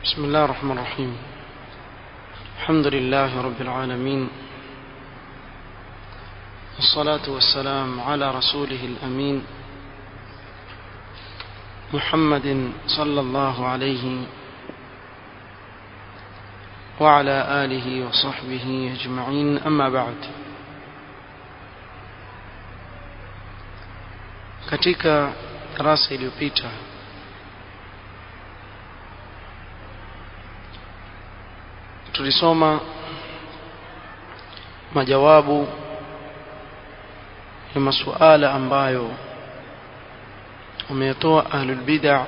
بسم الله الرحمن الرحيم. الحمد لله رب العالمين، والصلاة والسلام على رسوله الأمين محمد صلى الله عليه وعلى آله وصحبه أجمعين. أما بعد، katika darasa iliyopita tulisoma majawabu ya masuala ambayo wameyatoa ahlul bid'ah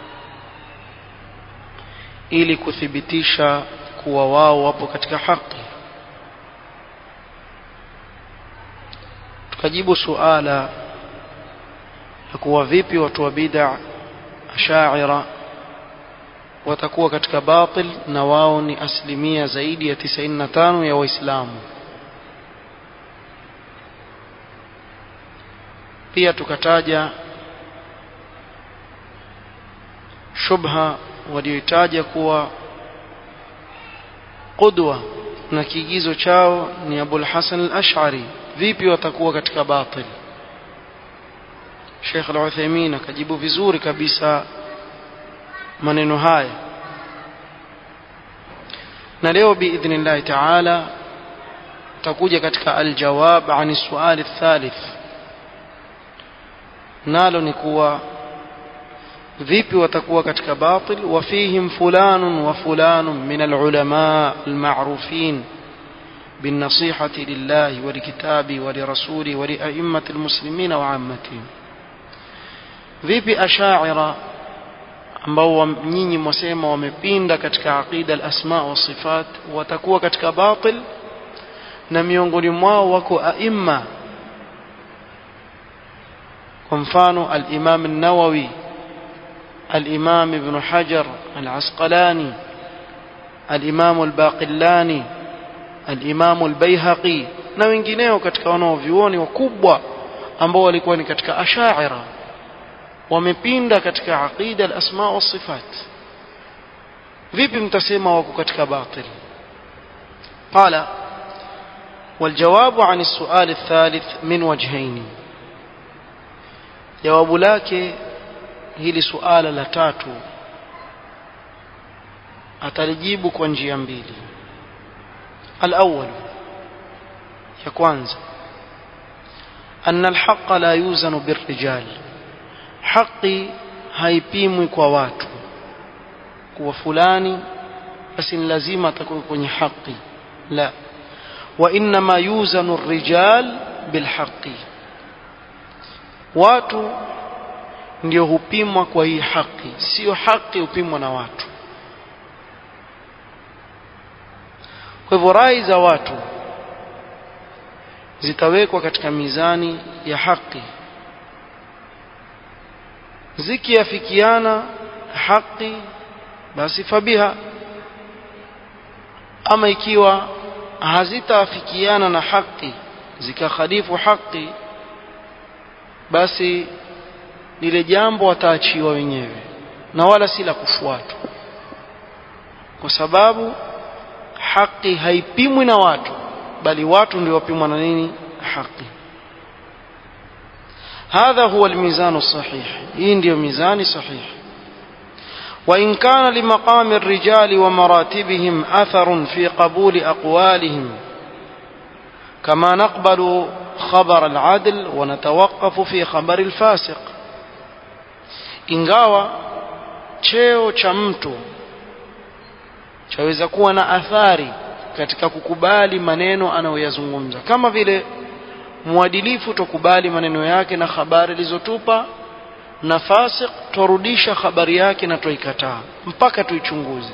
ili kuthibitisha kuwa wao wapo katika haki. Tukajibu suala la kuwa vipi watu wa bid'ah ash'ira watakuwa katika batil na wao ni asilimia zaidi ya 95 ya Waislamu. Pia tukataja shubha walioitaja kuwa qudwa na kiigizo chao ni Abul Hasan al-Ash'ari, vipi watakuwa katika batil. Sheikh Al-Uthaymeen akajibu vizuri kabisa maneno haya, na leo biidhnillah ta'ala tutakuja katika aljawab ani suali الثالث, nalo ni kuwa vipi watakuwa katika batil. Wafihim fulanun wa fulanun min alulama almarufin binnasihati lillahi wa likitabi wa lirasuli wa lia'immati almuslimin wa 'ammatihim. Vipi ash'ira ambao nyinyi mwasema wamepinda katika aqida al-asma wa sifat watakuwa katika batil, na miongoni mwao wako aimma, kwa mfano al-Imam an-Nawawi, al-Imam Ibn Hajar al-Asqalani, al-Imam al-Baqillani, al-Imam al-Baihaqi na wengineo katika wanaovyuoni wakubwa ambao walikuwa ni katika ash'ira, wamepinda katika aqida al-asma wa sifat. Vipi mtasema wako katika batil? Qala والجواب عن السؤال الثالث من وجهين. jawabu lake hili suala la tatu atalijibu kwa njia mbili. الأول, ya kwanza, أن الحق لا يوزن بالرجال, haki haipimwi kwa watu, kwa fulani basi ni lazima atakuwa kwenye haki. La, wa inma yuzanu ar-rijal bilhaqi, watu ndio hupimwa kwa hii haki, sio haki hupimwa na watu. Kwa hivyo rai za watu zitawekwa katika mizani ya haki, zikiafikiana haki basi fabiha, ama ikiwa hazitaafikiana na haki zikakhalifu haki, basi lile jambo wataachiwa wenyewe na wala si la kufuatwa, kwa sababu haki haipimwi na watu, bali watu ndio wapimwa na nini? Haki. هذا هو الميزان الصحيح، hii ndio mizani sahihi. وإن كان لمقام الرجال ومراتبهم أثر في قبول أقوالهم كما نقبل خبر العدل ونتوقف في خبر الفاسق. ingawa cheo cha mtu chaweza kuwa na athari katika kukubali maneno anayoyazungumza, kama vile muadilifu tukubali maneno yake na habari alizotupa, na fasik turudisha habari yake na tuikataa mpaka tuichunguze.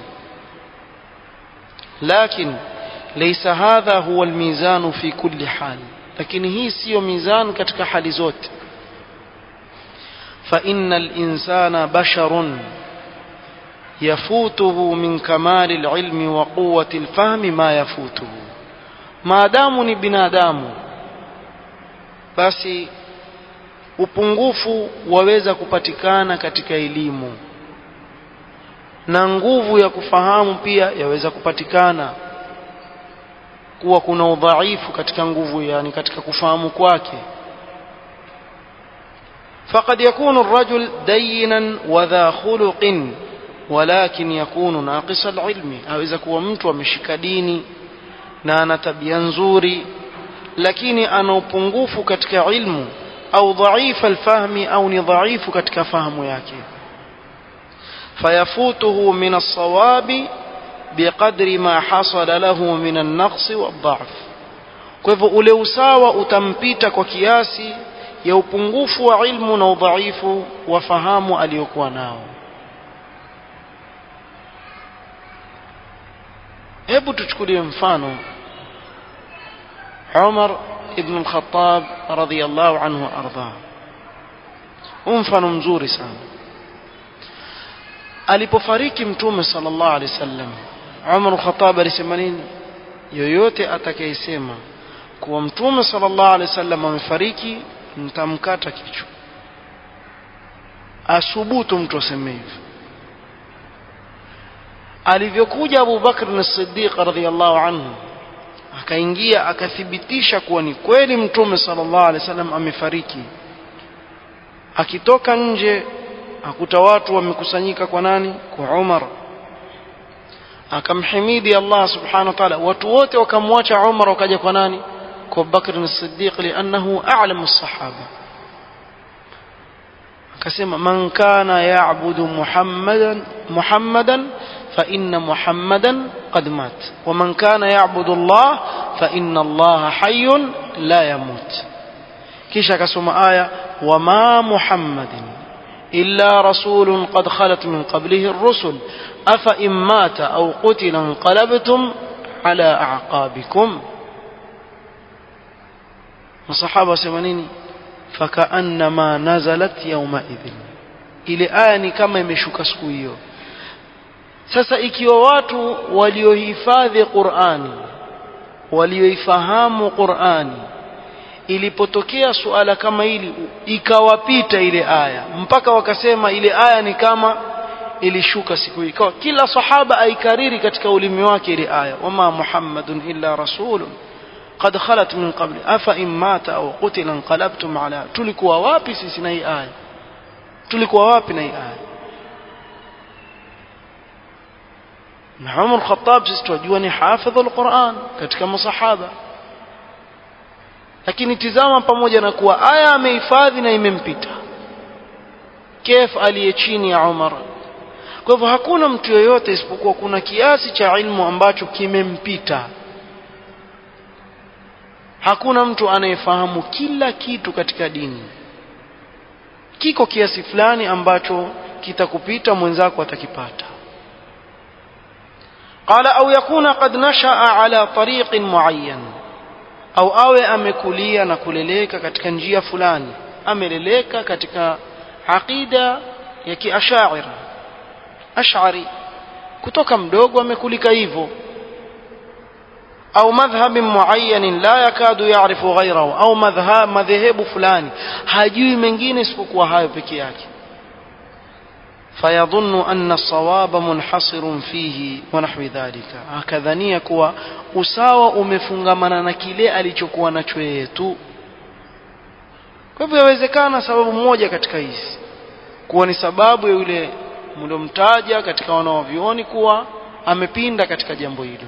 Lakini laysa hadha huwa almizan fi kulli hal, lakini hii sio mizan katika hali zote. fa innal insana basharun yafutuhu min kamali alilmi wa quwwati alfahmi ma yafutuhu, maadamu ni binadamu basi upungufu waweza kupatikana katika elimu na nguvu ya kufahamu pia yaweza kupatikana, kuwa kuna udhaifu katika nguvu, yani katika kufahamu kwake. فقد يكون الرجل دينا وذا خلق ولكن يكون ناقص العلم. aweza kuwa mtu ameshika dini na ana tabia nzuri lakini ana upungufu katika ilmu, au dhaifa alfahmi, au ni dhaifu katika fahamu yake. fayafutuhu min as-sawabi biqadri ma hasala lahu min an-naqs wad-dha'f. kwa hivyo ule usawa utampita kwa kiasi ya upungufu wa ilmu na udhaifu wa fahamu aliyokuwa nao. hebu tuchukulie mfano Umar ibn al-Khattab radhiyallahu anhu arda. mfano mzuri sana. alipofariki mtume sallallahu alaihi wasallam, Umar al-Khattab alisema nini? yoyote atakayesema kuwa mtume sallallahu alaihi wasallam amefariki, nitamkata kichwa. asubutu mtu aseme hivyo. alivyokuja Abu Bakr as-Siddiq radhiyallahu anhu, akaingia akathibitisha kuwa ni kweli mtume sallallahu alaihi wasallam amefariki. akitoka nje akuta watu wamekusanyika kwa nani? kwa Umar. akamhimidi Allah subhanahu wa ta'ala. watu wote wakamwacha Umar wakaja kwa nani? kwa Bakr as-Siddiq, li'annahu a'lamu as-sahaba. akasema man kana ya'budu Muhammadan fa inna Muhammadan qad mat wa man kana ya'budu Allah fa inna Allah hayyun la yamut. kisha akasoma aya wama Muhammadin illa rasulun qad khalat min qablihi ar-rusul afa in mata aw qutila inqalabtum ala a'qabikum. masahaba wasema nini? fakaannama nazalat yawma idhin. ile aya ni kama imeshuka siku hiyo. sasa ikiwa watu waliohifadhi Qur'ani, walioifahamu Qur'ani, ilipotokea suala kama hili ikawapita ile aya mpaka wakasema ile aya ni kama ilishuka siku hiyo, kila sahaba aikariri katika ulimi wake ile aya wama Muhammadun illa rasulun qad khalat min qabli afa in mata aw qutila inqalabtum ala. tulikuwa wapi sisi na hii aya? tulikuwa wapi na hii aya? na Umar Khattab sisi tunajua ni hafidhul Qur'an katika masahaba, lakini tizama, pamoja na kuwa aya amehifadhi na imempita, kif aliye chini ya Umar. kwa hivyo hakuna mtu yoyote isipokuwa kuna kiasi cha ilmu ambacho kimempita. hakuna mtu anayefahamu kila kitu katika dini. kiko kiasi fulani ambacho kitakupita, mwenzako atakipata. qala au yakuna qad nasha'a ala tariqin muayyan, au awe amekulia na kuleleka katika njia fulani, ameleleka katika aqida ya kiash'ari, kutoka mdogo amekulika hivyo. au madhhab muayyan la yakadu ya'rifu ghayrahu, au madhehebu fulani hajui mengine isipokuwa hayo peke yake. fayadhunnu anna as-sawaba munhasirun fihi wa nahwi dhalika, akadhania kuwa usawa umefungamana na kile alichokuwa nacho yeye tu. kwa hivyo yawezekana sababu moja katika hizi kuwa ni sababu ya yule mlomtaja katika wanaovioni kuwa amepinda katika jambo hilo.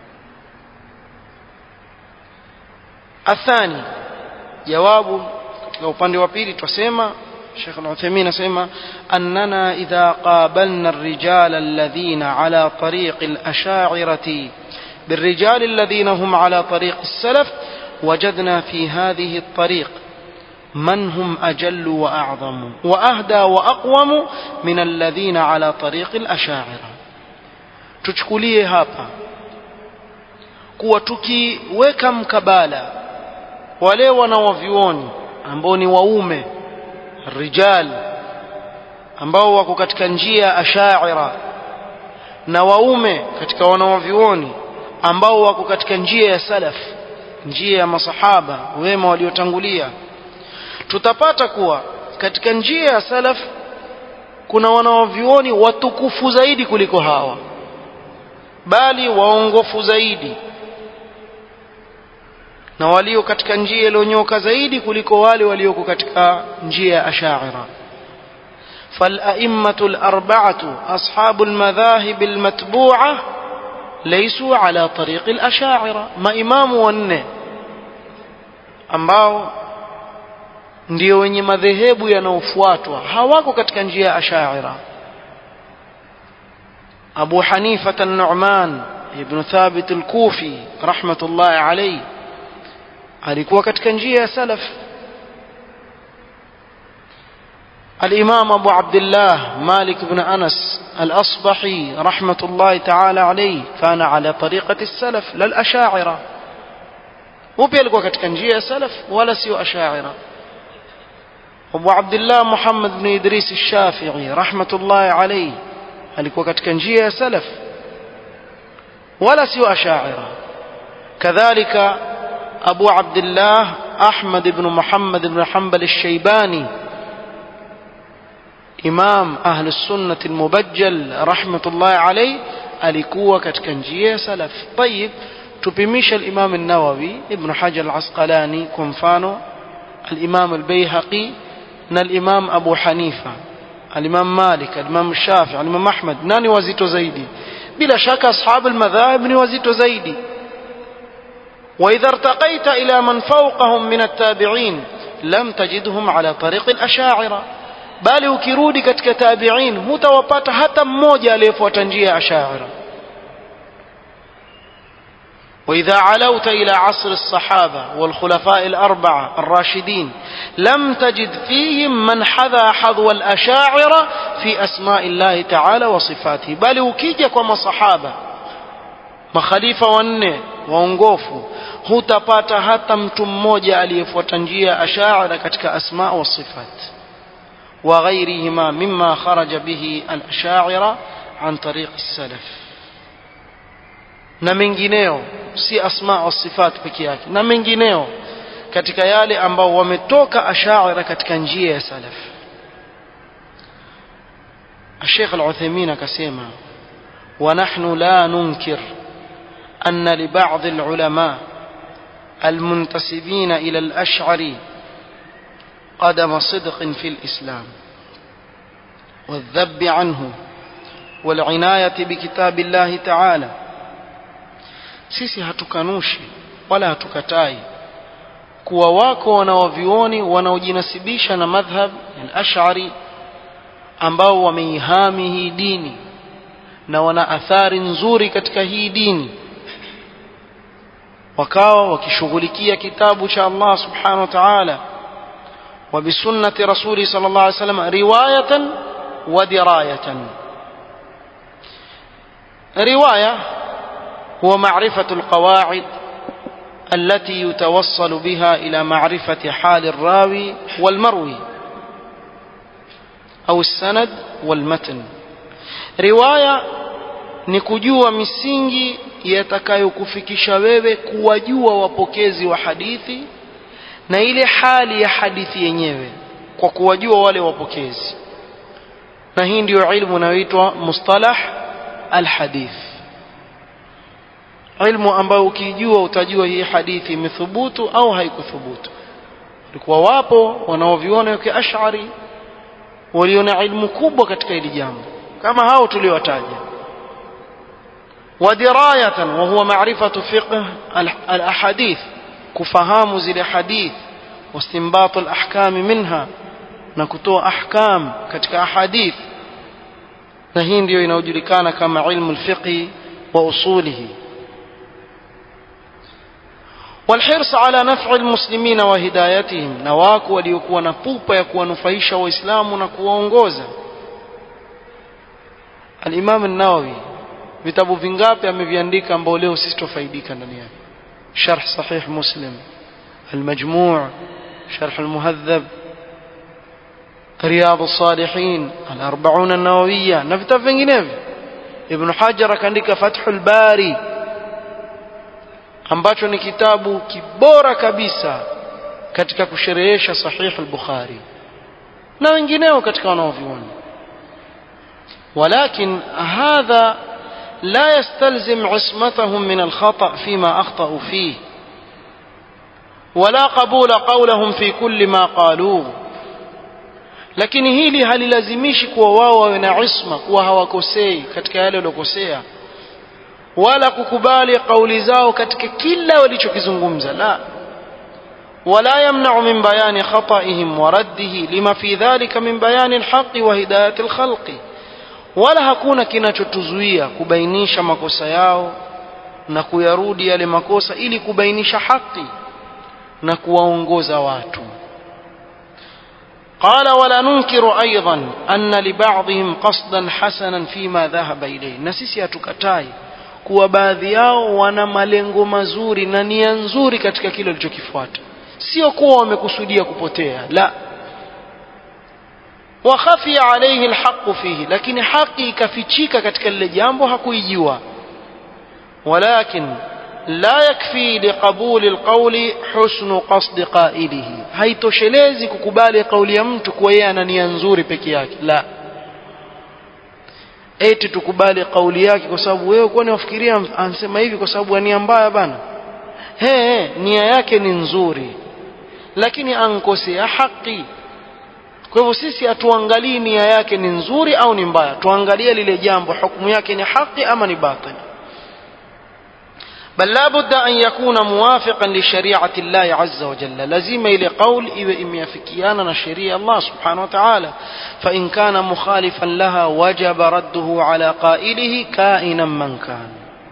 athani, jawabu katika upande wa pili tusema, Sheikh Al-Uthaymeen asema annana idha qabalna ar-rijal alladhina ala tariq al-ash'ariyati بالرجال الذين هم على طريق السلف وجدنا في هذه الطريق من هم أجل وأعظم وأهدى وأقوم من الذين على طريق الأشاعرة. tuchukulie hapa kuwa tukiweka mkabala wale wanaovioni ambao ni waume rijal ambao wako katika njia ya Ash'ari, na waume katika wanaovioni ambao wako katika njia ya salaf, njia ya masahaba wema waliotangulia, tutapata kuwa katika njia ya salaf kuna wanaovioni watukufu zaidi kuliko hawa, bali waongofu zaidi na walio katika njia iliyonyoka zaidi kuliko wale walioko katika njia ya Ash'ari. فالأئمة الأربعة أصحاب المذاهب المتبوعة ليسوا على طريق الأشاعرة. ما إمام wanne ambao ndio wenye madhehebu yanayofuatwa hawako katika njia ya Ash'ari. Abu Hanifa an-Nu'man ibn Thabit al-Kufi rahmatullahi alayhi alikuwa katika njia ya salaf. الإمام أبو عبد الله مالك بن أنس الأصبحي رحمة الله تعالى عليه كان على طريقة السلف لا الأشاعرة. وبيلقوا كتكنجية سلف ولا سيو أشاعرة. أبو عبد الله محمد بن إدريس الشافعي رحمة الله عليه alikuwa katika njia ya salaf wala sio ash'ari. kadhalika Abu Abdullah Ahmad ibn Muhammad ibn Hanbal al-Shaybani imam ahli السنة المبجل rahmatullahi alayhi alikuwa katika njia ya salaf. طيب tupimisha al-Imam an-Nawawi ibn Hajar al-Asqalani kwa mfano al-Imam al-Bayhaqi na al-Imam Abu Hanifa, al-Imam Malik, al-Imam Shafi'i, al-Imam Ahmad, nani wazito zaidi? bila shaka ashab al-madhahib ni wazito zaidi. واذا ارتقيت الى من فوقهم من التابعين لم تجدهم على طريق الاشاعره، bali ukirudi katika tabi'in hutawapata hata mmoja aliyefuata njia ya Ash'ari. وإذا علوت إلى عصر الصحابة والخلفاء الأربعة الراشدين لم تجد فيهم من حذا حظو الأشاعرة في أسماء الله تعالى وصفاته، بل ukija kwa masahaba makhalifa wanne waongofu hutapata hata mtu mmoja aliyefuata njia ya Ash'ari katika asma wa sifat وغيرهما مما خرج به الأشاعرة عن طريق السلف. na mengineo si asma wa sifat pekee yake, na mengineo katika yale ambao wametoka Ash'ari katika njia ya salaf. Sheikh Al-Uthaymeen akasema wa nahnu la nunkir anna li ba'd al-ulama al-muntasibin ila al-Ash'ari قدم صدق في الإسلام والذب عنه والعناية بكتاب الله تعالى. sisi hatukanushi wala hatukatai kuwa wako wanaovioni wanaojinasibisha na madhhab al-Ash'ari ambao wameihami hii dini na wana athari nzuri katika hii dini, wakawa wakishughulikia kitabu cha Allah subhanahu wa ta'ala وبسنة رسوله صلى الله عليه وسلم رواية ودراية. رواية هو معرفة القواعد التي يتوصل بها إلى معرفة حال الراوي والمروي أو السند والمتن. رواية نكجوا misingi yatakayokufikisha wewe kuwajua wapokezi wa hadithi na ile hali ya hadithi yenyewe kwa kuwajua wale wapokezi, na hii ndio ilmu inayoitwa mustalah alhadith, ilmu ambayo ukijua utajua hii hadithi imethubutu au haikuthubutu. Walikuwa wapo wanaoviona kwa Ash'ari waliona ilmu kubwa katika hili jambo kama hao tuliowataja. wadirayatan wa huwa ma'rifatu fiqh al-ahadith, kufahamu zile hadith wastinbat al-ahkam minha, na kutoa ahkam katika ahadith, na hii ndio inayojulikana kama ilmu al-fiqh wa usulihi. والحرص على نفع المسلمين وهدايتهم, na wako waliokuwa na pupa ya kuwanufaisha waislamu na kuwaongoza. al-Imam an-Nawawi vitabu vingapi ameviandika ambao leo sisi tufaidika ndani yake? شرح صحيح مسلم، المجموع، شرح المهذب، رياض الصالحين، الأربعون النووية na vitabu vinginevyo. Ibn Hajar akaandika Fathul Bari ambacho ni kitabu kibora kabisa katika kusherehesha Sahih al-Bukhari, na wengineo katika wanaoviona. ولكن هذا لا يستلزم عصمتهم من الخطأ فيما أخطأوا فيه ولا قبول قولهم في كل ما قالوه. lakini hili halilazimishi kuwa wao wawe na isma, kuwa hawakosei katika yale waliyokosea, wala kukubali kauli zao katika kila walichokizungumza. La, wala yamna'u min bayani khata'ihim wa raddihi lima fi dhalika min bayani alhaqi wa hidayati alkhalqi, wala hakuna kinachotuzuia kubainisha makosa yao na kuyarudi yale makosa ili kubainisha haki na kuwaongoza watu. قال ولا ننكر أيضا أن لبعضهم قصدا حسنا فيما ذهب إليه. na sisi hatukatai kuwa baadhi yao wana malengo mazuri na nia nzuri katika kile walichokifuata, sio kuwa wamekusudia kupotea. La, wa khafiya alayhi alhaq fihi, lakini haki ikafichika katika lile jambo, hakuijua. walakin la yakfi liqabuli alqawli husnu qasdi qailihi, haitoshelezi kukubali kauli ya mtu kwa yeye ana nia nzuri peke yake. La, eti tukubali kauli yake kwa sababu wewe kwani wafikiria anasema hivi kwa sababu nia mbaya bana. Nia yake ni nzuri lakini ankosea haki. Kwa hivyo sisi hatuangalii nia yake ni nzuri au ni mbaya, tuangalie lile jambo hukumu yake ni haki ama ni batil. بل لا بد أن يكون موافقا لشريعة الله عز وجل، لازم إلى قول إميافكيانا شريعة الله سبحانه وتعالى، فإن كان مخالفا لها وجب رده على قائله كائنا من كان.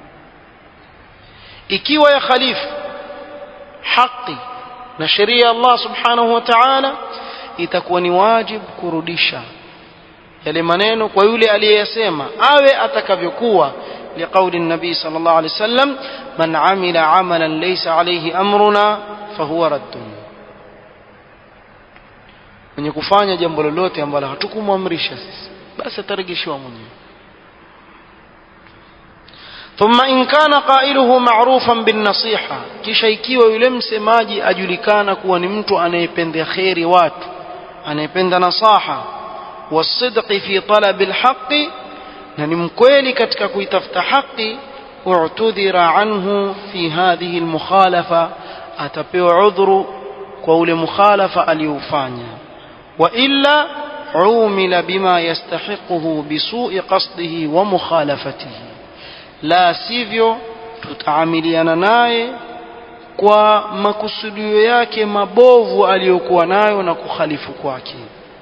ikiwa ya khalif haki na sheria Allah subhanahu wa ta'ala, itakuwa ni wajib kurudisha yale maneno kwa yule aliyesema, awe atakavyokuwa. لقول النبي صلى الله عليه وسلم من عمل عملا ليس عليه أمرنا فهو رد. mwenye kufanya jambo lolote ambalo hatukumwamrisha sisi, basi atarejeshwa mwenyewe. ثم إن كان قائله معروفا بالنصيحة، kisha ikiwa yule msemaji ajulikana kuwa ni mtu anayependa khairi watu, anayependa nasaha, wasidqi fi talab alhaqi, na ni mkweli katika kuitafuta haki, u'tudhira anhu fi hadhihi almukhalafa, atapewa udhuru kwa ule mukhalafa aliyofanya. wa illa umila bima yastahiquhu bisu'i qasdihi wa mukhalafatihi, la sivyo tutaamiliana naye kwa makusudio yake mabovu aliyokuwa nayo na kukhalifu kwake.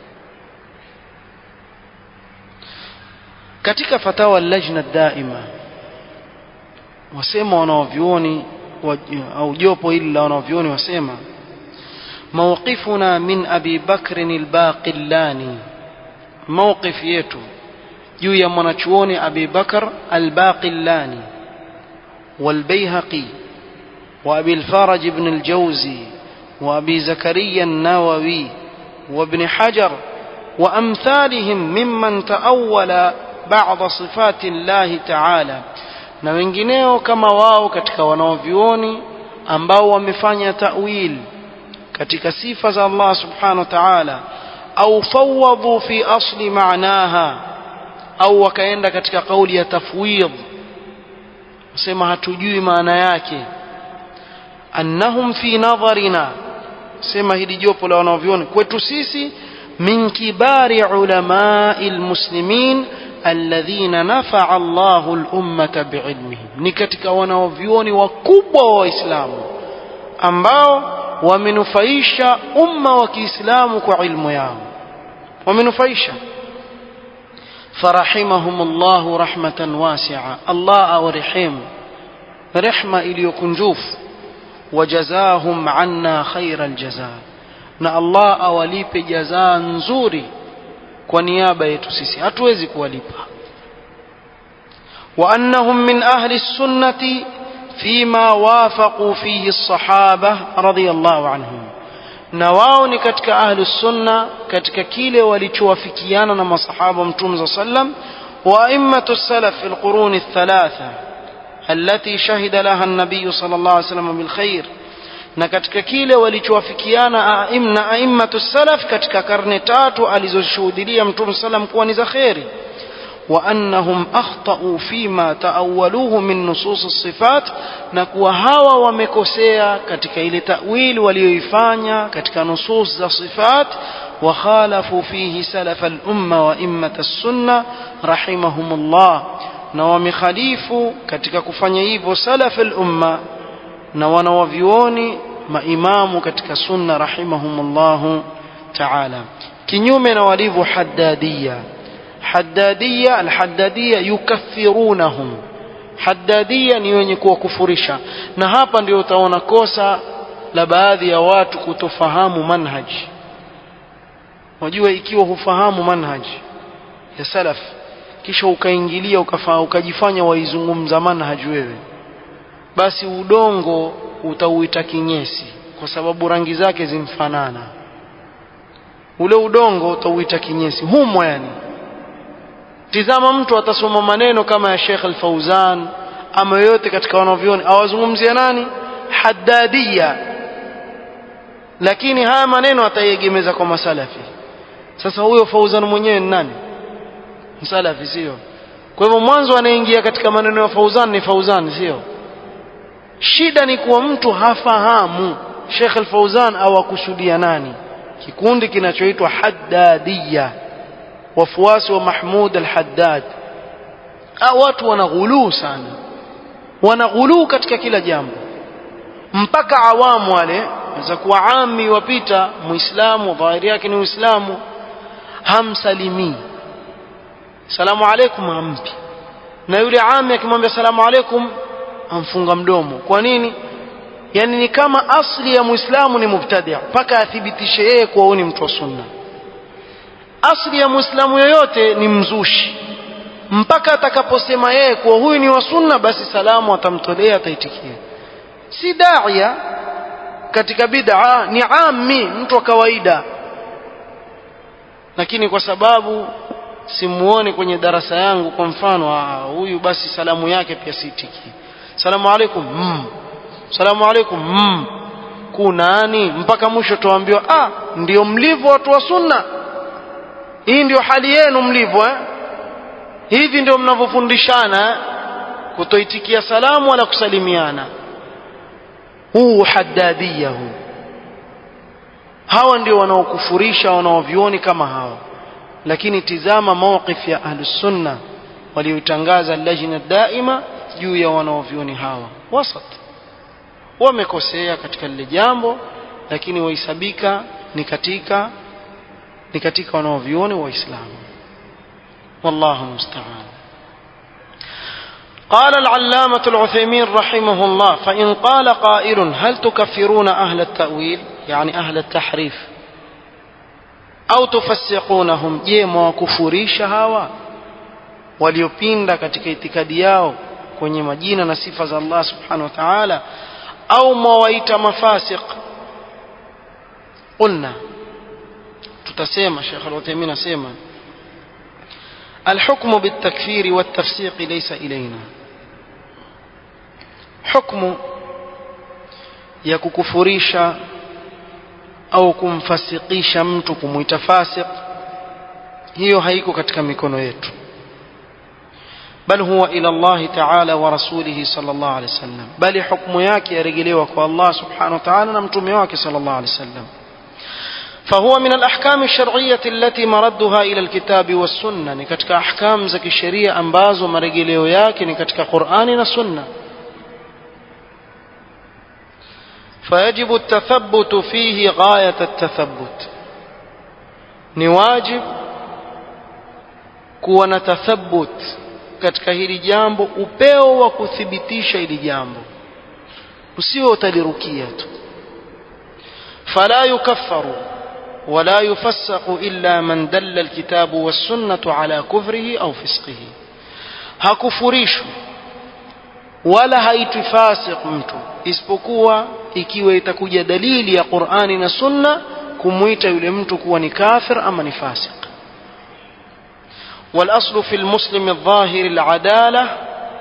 katika fatawa lajna daima wasema wanavyuoni au jopo hili la wanavyuoni wasema, mawqifuna min Abi Bakr al-Baqillani, mawqif yetu juu ya mwanachuoni Abi Bakr al-Baqillani wal-Bayhaqi wa Abi al-Faraj ibn al-Jawzi wa Abi Zakaria an-Nawawi wa Ibn Hajar wa amthalihim mimman ta'awwala بعض صفات الله تعالى, na wengineo kama wao katika wanaovioni ambao wamefanya ta'wil katika sifa za Allah subhanahu wa ta'ala, au fawwadhu fi asli ma'naha, au wakaenda katika kauli ya tafwidh, sema hatujui maana yake. annahum fi nadharina, sema hili jopo la wanaovioni kwetu sisi, min kibari ulama'il muslimin alladhina nafa'a Allahu al-ummata bi'ilmihim, ni katika wanaovioni wakubwa wa Waislamu ambao wamenufaisha umma wa Kiislamu kwa ilmu yao, wamenufaisha. farahimahumullahu rahmatan wasi'a, Allah awarehemu rehma iliyokunjufu. wajazahum anna khairal jazaa, na Allah awalipe jazaa nzuri kwa niaba yetu sisi, hatuwezi kuwalipa. wa annahum min ahli as-sunnati fima wafaqu fihi as-sahaba radiyallahu anhum, na wao ni katika ahli as-sunna katika kile walichowafikiana na masahaba mtume sallam, wa a'immatu as-salaf fi al-qurun ath-thalatha allati shahida laha an-nabiy sallallahu alayhi wasallam bil khair, na katika kile walichowafikiana a'immatu salaf katika karne tatu alizoshuhudia mtume sallam kuwa ni za khairi. وأنهم أخطأوا فيما تأولوه من نصوص الصفات نكوا هوا ومكوسيا katika ile ta'wil walioifanya katika nusus za sifat وخالفوا فيه سلف الأمة وإمة السنة رحمهم الله na wamekhalifu katika kufanya hivyo salaf al-umma na wanawavioni maimamu katika sunna rahimahumullah ta'ala kinyume na walivyo haddadiyya al-haddadiyya yukaffirunahum haddadiyya ni wenye kuwakufurisha na hapa ndio utaona kosa la baadhi ya watu kutofahamu manhaji. Unajua ikiwa hufahamu manhaji ya salaf kisha ukaingilia ukajifanya waizungumza manhaji wewe, basi udongo utauita kinyesi kwa sababu rangi zake zimfanana. Ule udongo utauita kinyesi humo yani. Tizama mtu atasoma maneno kama ya Sheikh Al-Fauzan ama yote katika wanavyoni awazungumzia nani? Haddadiyya. Lakini haya maneno atayegemeza kwa masalafi. Sasa huyo Fauzan mwenyewe ni nani? Msalafi sio? Kwa hivyo mwanzo anaingia katika maneno ya Fauzan ni Fauzan sio? Shida ni kuwa mtu hafahamu Sheikh Al-Fauzan awakusudia nani. Kikundi kinachoitwa Haddadiyya, wafuasi wa Mahmud Al-Haddad. Watu wanaghuluu sana, wanaghuluu katika kila jambo, mpaka awamu wale za kuwa ami wapita muislamu dhahiri yake ni uislamu hamsalimi salamu alaykum hampi, na yule ami akimwambia salamu alaykum amfunga mdomo. Kwa nini? Yani ni kama asli ya muislamu ni mubtadi' mpaka athibitishe yeye kuwa ni mtu wa sunna. Asli ya muislamu yoyote ni mzushi mpaka atakaposema yeye kuwa huyu ni wa sunna, basi salamu atamtolea, ataitikia. Si da'iya katika bid'a, ni ammi, mtu wa kawaida. Lakini kwa sababu simuone kwenye darasa yangu kwa mfano huyu, basi salamu yake pia siitiki. Salamu alaykum salamu alaykum kunani, mpaka mwisho tuambiwa ndio mlivyo watu wa sunna, hii ndio hali yenu mlivyo hivi ndio mnavyofundishana kutoitikia salamu wala kusalimiana. Huu haddadiyya huu. Hawa ndio wanaokufurisha wanaovioni kama hawa. Lakini tizama mawqif ya ahlus sunna waliotangaza lajna daima juu ya wanaovioni hawa wasat. Wamekosea katika lile jambo, lakini waisabika ni katika wanaovioni waislamu. والله المستعان. قال العلامة العثيمين رحمه الله: فإن قال قائل هل تكفرون أهل التأويل يعني أهل التحريف أو تفسقونهم؟ je mwakufurisha hawa waliopinda katika itikadi yao kwenye majina na sifa za Allah subhanahu wa ta'ala, au mwawaita mafasiq? قلنا tutasema, Sheikh Al-Uthaymeen asema الحكم بالتكفير والتفسيق ليس إلينا. حكم ya kukufurisha au kumfasikisha mtu, kumuita fasik, hiyo haiko katika mikono yetu, bal huwa ila Allah ta'ala wa rasulihi sallallahu alayhi wasallam, bali hukumu yake yarejelewa kwa Allah subhanahu wa ta'ala na mtume wake sallallahu alayhi wasallam. فهو من الأحكام الشرعية التي مردها إلى الكتاب والسنة، نكتك أحكام زكي الشريعة أنباز ومرقليو ياكي نكتك قرآن والسنة. فيجب التثبت فيه غاية التثبت، نواجب كون تثبت katika hili jambo, upeo wa kuthibitisha hili jambo, usiwe utalirukia tu. فلا يكفر ولا يفسق إلا من دل الكتاب والسنة على كفره أو فسقه. hakufurishwi wala haitufasiq mtu isipokuwa ikiwa itakuja dalili ya Qur'ani na Sunna kumuita yule mtu kuwa ni kafir ama ni fasik. والأصل في المسلم الظاهر العدالة،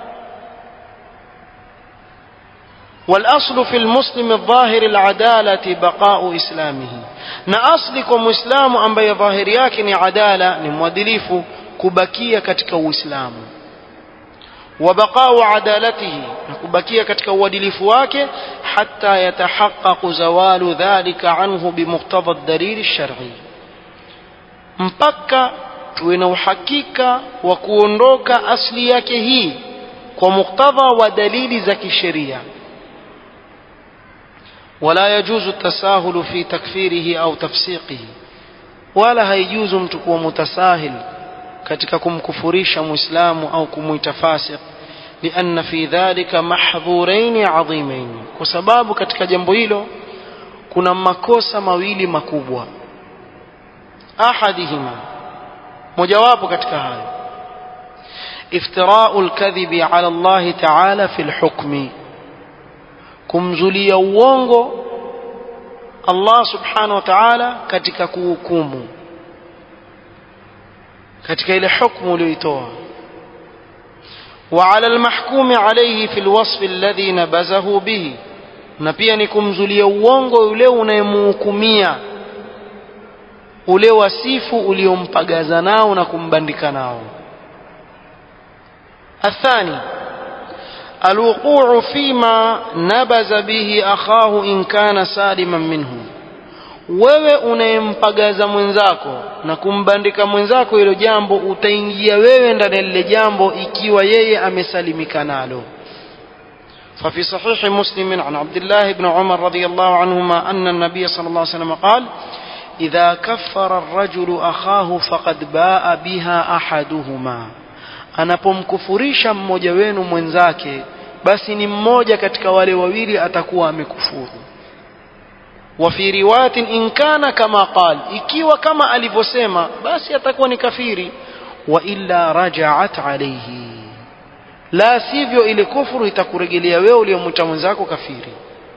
والأصل في المسلم الظاهر العدالة بقاء إسلامه. na asli kwa muislamu ambaye dhahiri yake ni adala, ni mwadilifu, kubakia katika Uislamu, wa baqa'u adalatihi, na kubakia katika uadilifu wake, hatta yatahaqqaqu zawalu dhalika anhu bimuqtada ad-dalil ash-shar'i, mpaka tuwe na uhakika wa kuondoka asli yake hii kwa muktadha wa dalili za kisheria. Wala yajuzu at-tasahul fi takfirihi au tafsiqihi, wala haijuzu mtu kuwa mutasahil katika kumkufurisha muislamu au kumuita fasik, lianna fi dhalika mahdhurain adhimain, kwa sababu katika jambo hilo kuna makosa mawili makubwa. Ahadihima, mojawapo katika hayo, iftira'u al-kadhibi 'ala Allah ta'ala fi al-hukmi, kumzulia uongo Allah subhanahu wa ta'ala katika kuhukumu, katika ile hukumu uliyoitoa. Wa 'ala al-mahkumi 'alayhi fi al-wasf alladhi nabazahu bihi, na pia ni kumzulia uongo yule unayemhukumia ule wasifu uliompagaza nao na kumbandika nao. Athani, alwuqu'u fima nabaza bihi akhahu in kana saliman minhu, wewe unayempagaza mwenzako na kumbandika mwenzako hilo jambo, utaingia wewe ndani ya lile jambo ikiwa yeye amesalimika nalo. ففي صحيح مسلم عن عبد الله بن عمر رضي الله عنهما أن النبي صلى الله عليه وسلم قال: إذا كفر الرجل أخاه فقد باء بها أحدهما, anapomkufurisha mmoja wenu mwenzake, basi ni mmoja katika wale wawili atakuwa amekufuru. Wa fi riwayatin in kana kama qal, ikiwa kama alivyosema basi atakuwa ni kafiri. Wa illa raja'at alayhi, la sivyo ile kufuru itakurejelea wewe uliyomwita mwenzako kafiri.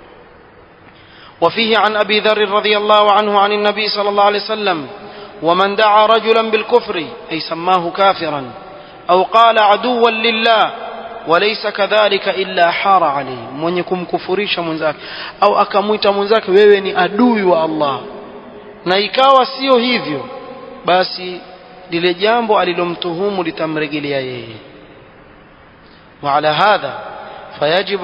وفيه عن أبي ذر رضي الله عنه عن النبي صلى الله عليه وسلم: ومن دعا رجلا بالكفر أي سماه كافرا أو قال عدوا لله وليس كذلك إلا حار عليه, mwenye kumkufurisha mwenzake au akamwita mwenzake wewe ni adui wa Allah, na ikawa sio hivyo, basi lile jambo alilomtuhumu litamrejelea yeye. وعلى هذا فيجب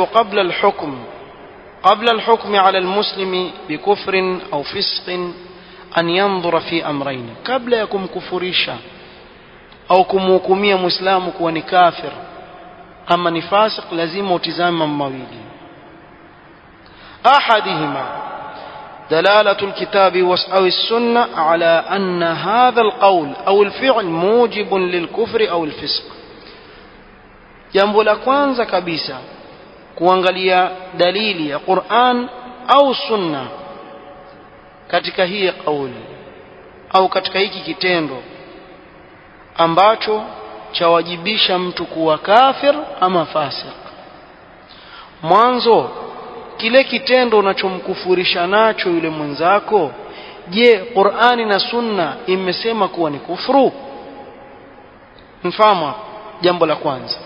قبل الحكم على المسلم بكفر أو فسق أن ينظر في أمرين, قبل يكم كفريشا أو كموكمية مسلم كوني كافر أما نفاسق لازم وتزام مويلي. أحدهما دلالة الكتاب أو السنة على أن هذا القول أو الفعل موجب للكفر أو الفسق. jambo la kwanza kabisa kuangalia dalili ya Qur'an au Sunna katika hii kauli au katika hiki kitendo ambacho chawajibisha mtu kuwa kafir ama fasik. Mwanzo, kile kitendo unachomkufurisha nacho yule mwenzako, je, Qur'ani na Sunna imesema kuwa ni kufuru? Mfano, jambo la kwanza,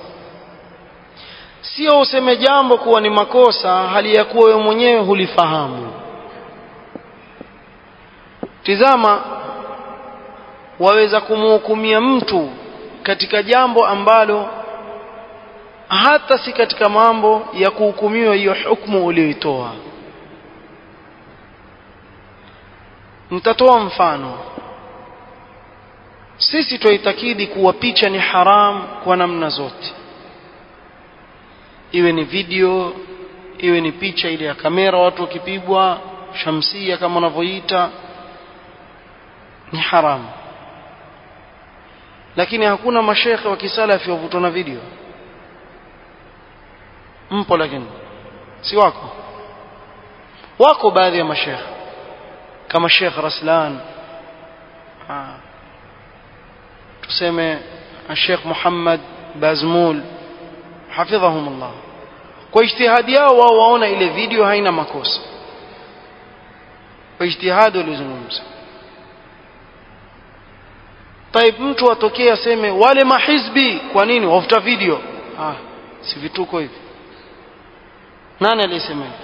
sio useme jambo kuwa ni makosa hali ya kuwa wewe mwenyewe hulifahamu. Tizama, waweza kumhukumia mtu katika jambo ambalo hata si katika mambo ya kuhukumiwa hiyo hukumu uliyoitoa. Nitatoa mfano. Sisi tuitakidi kuwa picha ni haram kwa namna zote, iwe ni video, iwe ni picha ile ya kamera watu wakipigwa shamsia kama wanavyoita, ni haram. Lakini hakuna mashekhe wa kisalafi wavutwa na video. Mpo lakini si wako baadhi ya mashekhe kama Sheikh Raslan, tuseme Sheikh Muhammad Bazmul hafidhahum Allah, kwa ijtihadi yao wao waona ile video haina makosa, kwa ijtihadi walizungumza. Taib, mtu atokea aseme wale mahizbi kwa nini wafuta video? Si vituko hivi. Nani alisema hivi?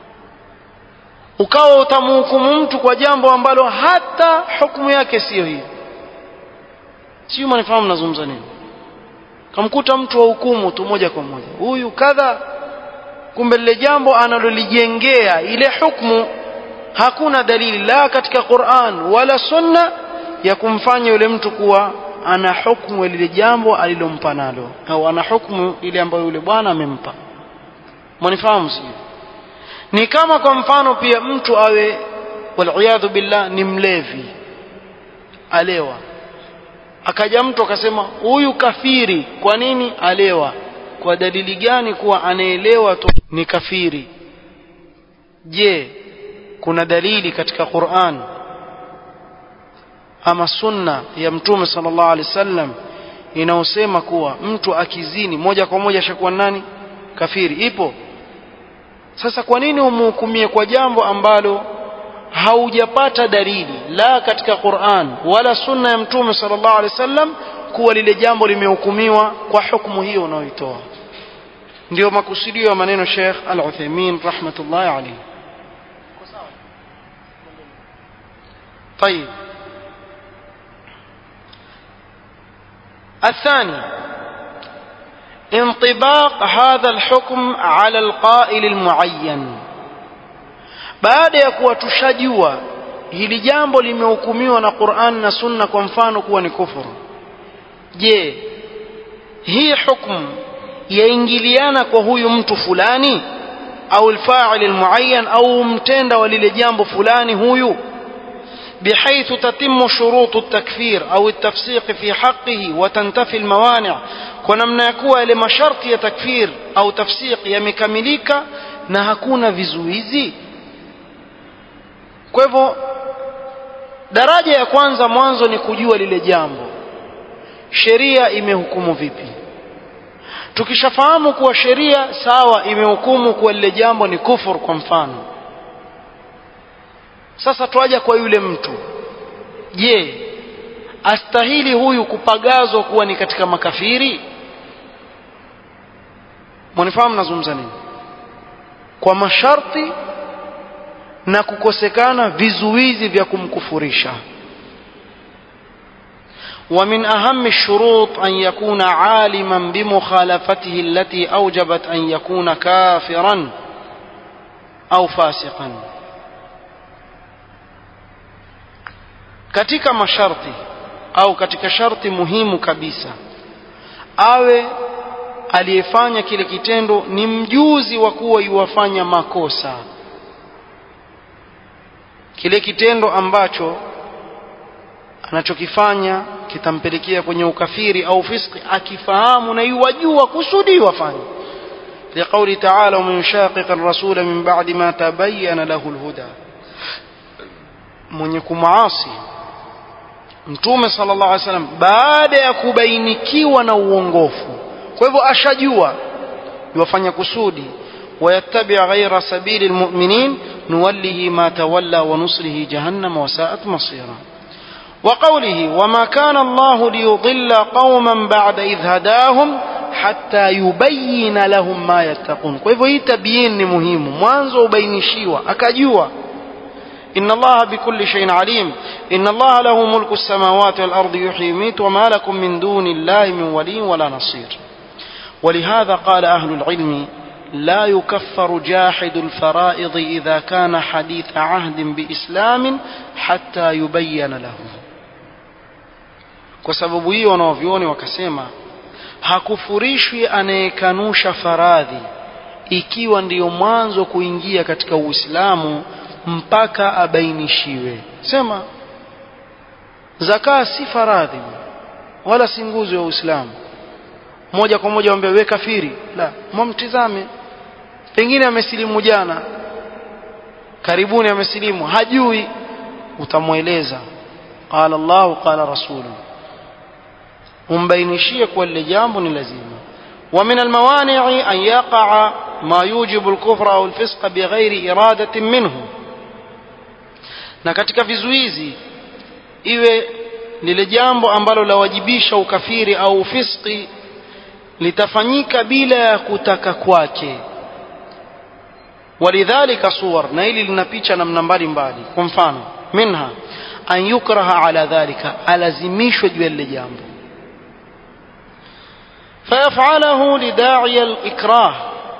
Ukawa utamhukumu mtu kwa jambo ambalo hata hukumu yake sio hiyo. sio mnafahamu nazungumza nini. Kamkuta mtu wa hukumu tu moja kwa moja, huyu kadha, kumbe lile jambo analolijengea ile hukumu hakuna dalili la katika Qur'an wala sunna ya kumfanya yule mtu kuwa ana hukumu lile jambo alilompa nalo, au ana hukumu ile ambayo yule bwana amempa. Mnifahamu sio? Ni kama kwa mfano pia mtu awe wal billah ni mlevi, alewa, akaja mtu akasema huyu kafiri. Kwa nini alewa? Kwa dalili gani kuwa anaelewa tu ni kafiri? Je, kuna dalili katika Qur'an ama sunna ya Mtume sallallahu alaihi wasallam inaosema kuwa mtu akizini moja kwa moja ashakuwa nani? Kafiri? Ipo. Sasa kwa nini umhukumie kwa jambo ambalo haujapata dalili la katika Qur'an wala sunna ya Mtume sallallahu alaihi wasallam kuwa lile jambo limehukumiwa kwa hukumu hiyo unaoitoa? Ndio makusudio ya maneno Sheikh Al-Uthaymeen rahmatullahi alayhi. طيب الثاني انطباق هذا الحكم على القائل المعين. baada ya kuwa tushajua hili jambo limehukumiwa na Qur'an na Sunna kwa mfano kuwa ni kufuru, je, hii hukumu yaingiliana kwa huyu mtu fulani au al-fa'il al-muayyan au mtenda wa lile jambo fulani huyu, بحيث تتم شروط التكفير أو التفسيق في حقه وتنتفي الموانع, kwa namna ya kuwa ile masharti ya takfir au tafsiq yamekamilika na hakuna vizuizi. Kwa hivyo daraja ya kwanza mwanzo ni kujua lile jambo sheria imehukumu vipi. Tukishafahamu kuwa sheria sawa imehukumu kuwa lile jambo ni kufur kwa mfano, sasa tuaja kwa yule mtu, je, astahili huyu kupagazwa kuwa ni katika makafiri? Mnifahamu nazungumza nini? Kwa masharti na kukosekana vizuizi vya kumkufurisha. ومن أهم الشروط أن يكون عالما بمخالفته التي أوجبت أن يكون كافرا أو فاسقا. katika masharti au katika sharti muhimu kabisa awe aliyefanya kile kitendo ni mjuzi wa kuwa yuwafanya makosa, kile kitendo ambacho anachokifanya kitampelekea kwenye ukafiri au fiski, akifahamu na yuwajua kusudi wafanye. liqauli ta'ala wa man yushaqiq ar-rasula min ba'di ma tabayyana lahu al-huda, mwenye kumuasi Mtume sallallahu alaihi wasallam baada ya kubainikiwa na uongofu, kwa hivyo ashajua yuwafanya kusudi, wayattabi' ghayra sabili almu'minin nuwallihi ma tawalla wa nuslihi jahannam wa sa'at masira. wa qawlihi wama kana Allahu liyudilla qauman ba'da idh hadahum hatta yubayyina lahum ma yattaqun. Kwa hivyo hii tabiin ni muhimu, mwanzo ubainishiwa akajua. إن الله بكل شيء عليم إن الله له ملك السماوات والأرض يحيي ويميت وما لكم من دون الله من ولي ولا نصير. ولهذا قال أهل العلم لا يكفر جاحد الفرائض إذا كان حديث عهد بإسلام حتى يبين له. kwa sababu hiyo wanavyuoni wakasema hakufurishwi anayekanusha faradhi ikiwa ndiyo mwanzo kuingia katika Uislamu mpaka abainishiwe. Sema zaka si faradhi wala si nguzo ya Uislamu, moja kwa moja waambie wewe kafiri, la, mumtizame, pengine amesilimu jana, karibuni amesilimu, hajui, utamueleza qala Allah qala rasuluhu, umbainishie kwa lile jambo ni lazima. ومن الموانع أن يقع ما يوجب الكفر أو الفسق بغير إرادة منه. na katika vizuizi iwe lile jambo ambalo lawajibisha ukafiri au fiski litafanyika bila ya kutaka kwake. walidhalika suwar, na hili lina picha namna mbalimbali. kwa mfano minha an yukraha ala dhalika, alazimishwe juu ya lile jambo, فيفعله لداعي الإكراه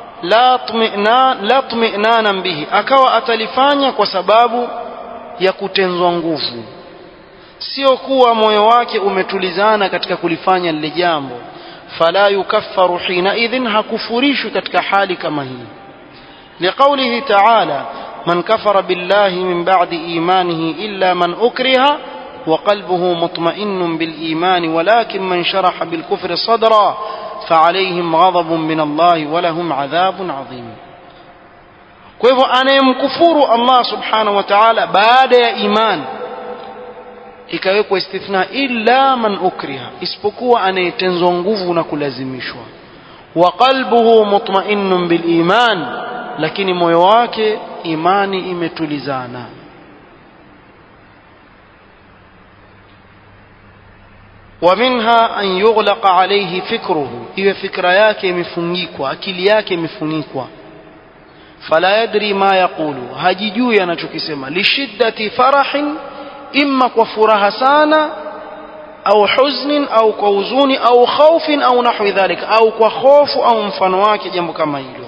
لا اطمئنانا به, akawa atalifanya kwa sababu ya kutenzwa nguvu, sio kuwa moyo wake umetulizana katika kulifanya lile jambo. Fala yukaffaru hina idhin, hakufurishwi katika hali kama hii. Liqaulihi ta'ala man kafara billahi min ba'di imanihi illa man ukriha wa qalbuhu mutma'innun bil iman walakin man sharaha bil kufri sadra fa'alayhim ghadabun min Allah wa lahum 'adhabun 'adhim. Kwa hivyo anayemkufuru Allah subhanahu wa ta'ala baada ya imani, ikawekwa istithna illa man ukriha, isipokuwa anayetenzwa nguvu na kulazimishwa. Wa qalbuhu mutma'innun bil iman, lakini moyo wake imani imetulizana. Wa minha an yughlaqa alayhi fikruhu, iwe fikra yake imefungikwa, akili yake imefungikwa. Fala yadri ma yaqulu, hajijui anachokisema. Lishiddati farahin, imma kwa furaha sana, au huznin, au kwa huzuni, au khawfin, au nahwi dhalika, au kwa hofu au mfano wake jambo kama hilo.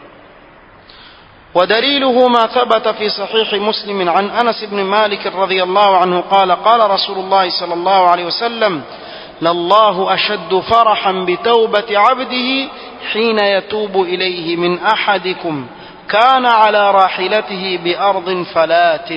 ودليله ما ثبت في صحيح مسلم عن أنس بن مالك رضي الله عنه قال قال رسول الله صلى الله عليه وسلم لله أشد فرحا بتوبة عبده حين يتوب إليه من أحدكم كان على راحلته بأرض فلات.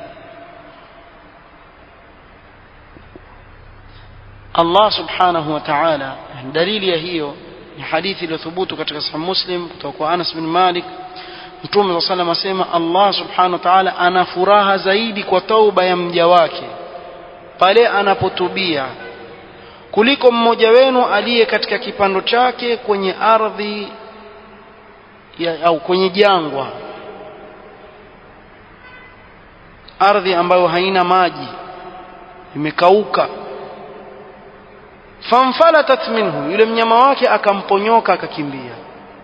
الله سبحانه وتعالى دليل يهيو حديث لثبوت katika Sahih Muslim kutoka Anas bin Malik, Mtume صلى الله عليه وسلم Allah subhanahu wa ta'ala ana furaha zaidi kwa tauba ya mja wake pale anapotubia kuliko mmoja wenu aliye katika kipando chake kwenye ardhi au kwenye jangwa, ardhi ambayo haina maji, imekauka. Famfalatat minhu, yule mnyama wake akamponyoka akakimbia.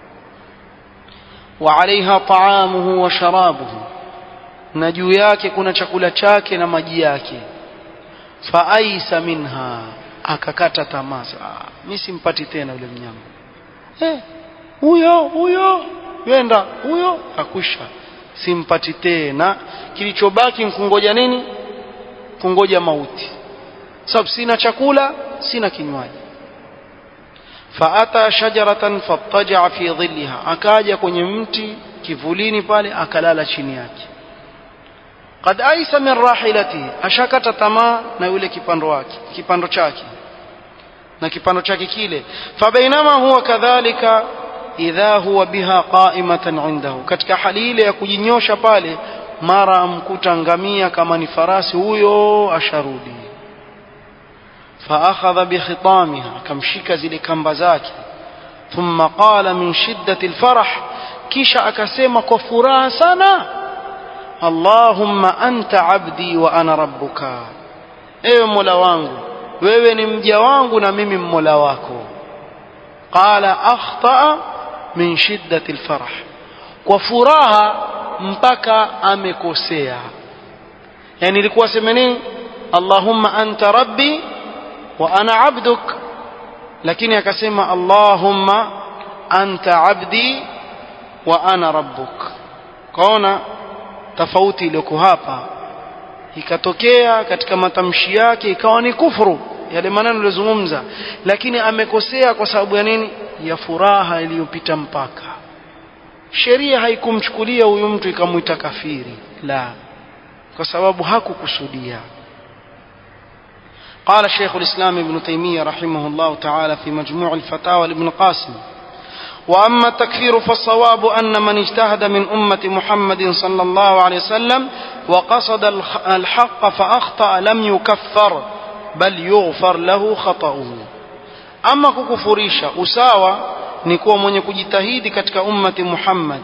Wa alaiha ta'amuhu wa sharabuhu, na juu yake kuna chakula chake na maji yake. Fa aisa minha, akakata tamaa, mimi simpati tena yule mnyama. Huyo yenda huyo, akwisha, simpati tena. Kilichobaki kungoja nini? Kungoja mauti, sababu sina chakula, sina kinywaji. Faata shajaratan fattaja fi dhillaha, akaja kwenye mti kivulini pale akalala chini yake. Qad aisa min rahilatihi, ashakata tamaa na yule kipando chake na kipando chake kile. Fabainama huwa kadhalika idha huwa biha qa'imatan indahu, katika hali ile ya kujinyosha pale, mara amkuta ngamia kama ni farasi huyo asharudi. فأخذ بخطامها, akamshika zile kamba zake. ثم قال من شدة الفرح, kisha akasema kwa furaha sana, Allahumma anta abdi wa ana rabbuka, ewe Mola wangu wewe ni mja wangu na mimi Mola wako. Qala akhta min shiddati alfarah, kwa furaha mpaka amekosea. Yani ilikuwa sema nini? Allahumma anta rabbi wa ana abduk, lakini akasema Allahumma anta abdi wa ana rabbuk. Kaona tofauti iliyoko hapa, ikatokea katika matamshi yake ikawa ni kufuru yale maneno aliyozungumza, lakini amekosea kwa sababu ya nini? Ya furaha iliyopita mpaka. Sheria haikumchukulia huyu mtu ikamuita kafiri, la, kwa sababu hakukusudia. قال شيخ الإسلام ابن تيمية رحمه الله تعالى في مجموع الفتاوى لابن قاسم: وأما التكفير فالصواب أن من اجتهد من أمة محمد صلى الله عليه وسلم وقصد الحق فأخطأ لم يكفر بل يغفر له خطأه. أما ككفريشا usawa ni kuwa mwenye kujitahidi katika ummati Muhammad,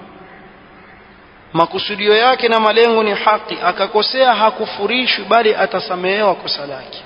makusudio yake na malengo ni haki, akakosea hakufurishwi bali atasamehewa kosa lake.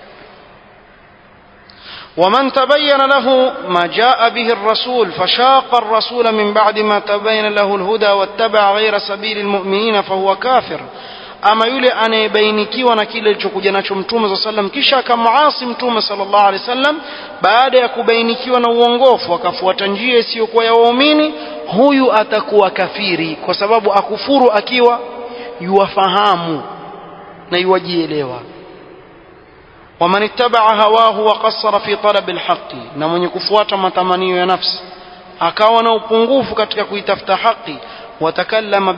ومن تبين له ما جاء به الرسول فشاق الرسول من بعد ما تبين له الهدى واتبع غير سبيل المؤمنين فهو كافر. ama yule anayebainikiwa na kile alichokuja nacho mtume sallam kisha akamuasi mtume sallallahu alaihi wasallam baada ya kubainikiwa na uongofu akafuata njia isiyokuwa ya waumini, huyu atakuwa kafiri kwa sababu akufuru akiwa yuwafahamu na yuwajielewa. ومن اتبع هواه وقصر في طلب الحق, na mwenye kufuata matamanio ya nafsi akawa na upungufu katika kuitafuta haki, watakallama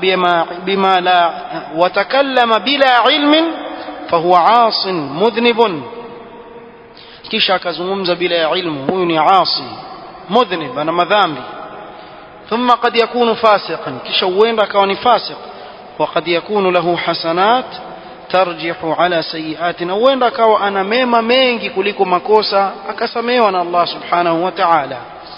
bila ilmin fahuwa asin mudhnibun, kisha akazungumza bila ya ilmu, huyu ni asi mudhnib, ana madhambi. thumma qad yakunu fasiqan, kisha huenda akawa ni fasiq, wa qad yakunu lahu hasanat tarjihu ala sayiatin, huenda akawa ana mema mengi kuliko makosa akasamehewa na Allah subhanahu wa ta'ala.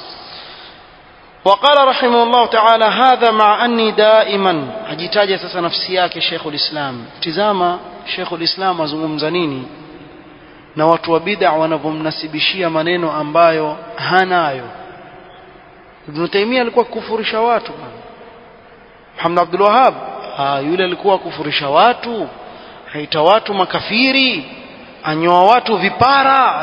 وقال رحمه الله تعالى هذا مع أني دائما ajitaja sasa nafsi yake Sheikhul Islam. Tizama Sheikhul Islam azungumza nini na watu wa bid'a wanavomnasibishia maneno ambayo hanayo. Ibn Taymiyyah alikuwa kufurisha watu bwana. Muhammad Abdul Wahhab yule alikuwa kufurisha watu, haita watu makafiri, anyoa watu vipara,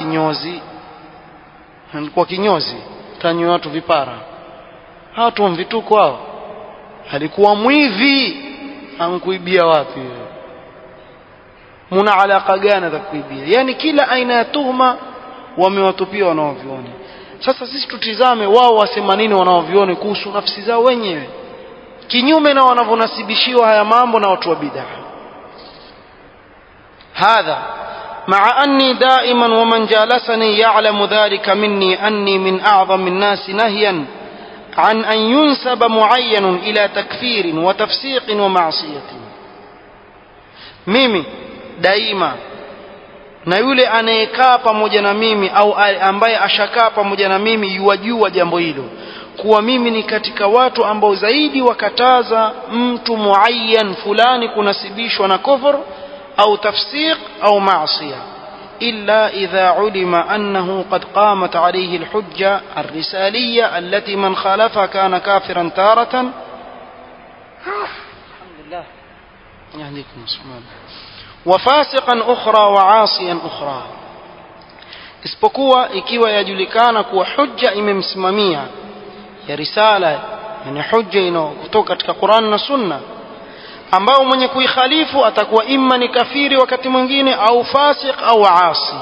alikuwa kinyozi tanyoa watu vipara. Watu mvituko hao. Alikuwa mwivi, amkuibia wapi wewe? Muna alaka gani za kuibia? Yani kila aina ya tuhuma wamewatupia wanaovioni. Sasa sisi tutizame wao wasema nini wanaovioni kuhusu nafsi zao wenyewe, kinyume na wanavyonasibishiwa haya mambo na watu wa bid'a. هذا مع أني دائما ومن جالسني يعلم ذلك مني أني من أعظم الناس نهيا عن أن ينسب معين إلى تكفير وتفسيق ومعصية. mimi daima na yule anayekaa pamoja na mimi au ambaye ashakaa pamoja na mimi yuwajua jambo hilo kuwa mimi ni katika watu ambao zaidi wakataza mtu muayyan fulani kunasibishwa na kufur أو تفسيق أو معصية إلا إذا علم أنه قد قامت عليه الحجة الرسالية التي من خالفها كان كافرا تارة. الحمد لله يهديكم سبحانه. وفاسقا أخرى وعاصيا أخرى, isipokuwa ikiwa yajulikana kuwa hujja imemsimamia ya risala, yani hujja inayotoka katika Qur'an na Sunna, ambao mwenye kuikhalifu atakuwa imma ni kafiri wakati mwingine au fasiq au aasi.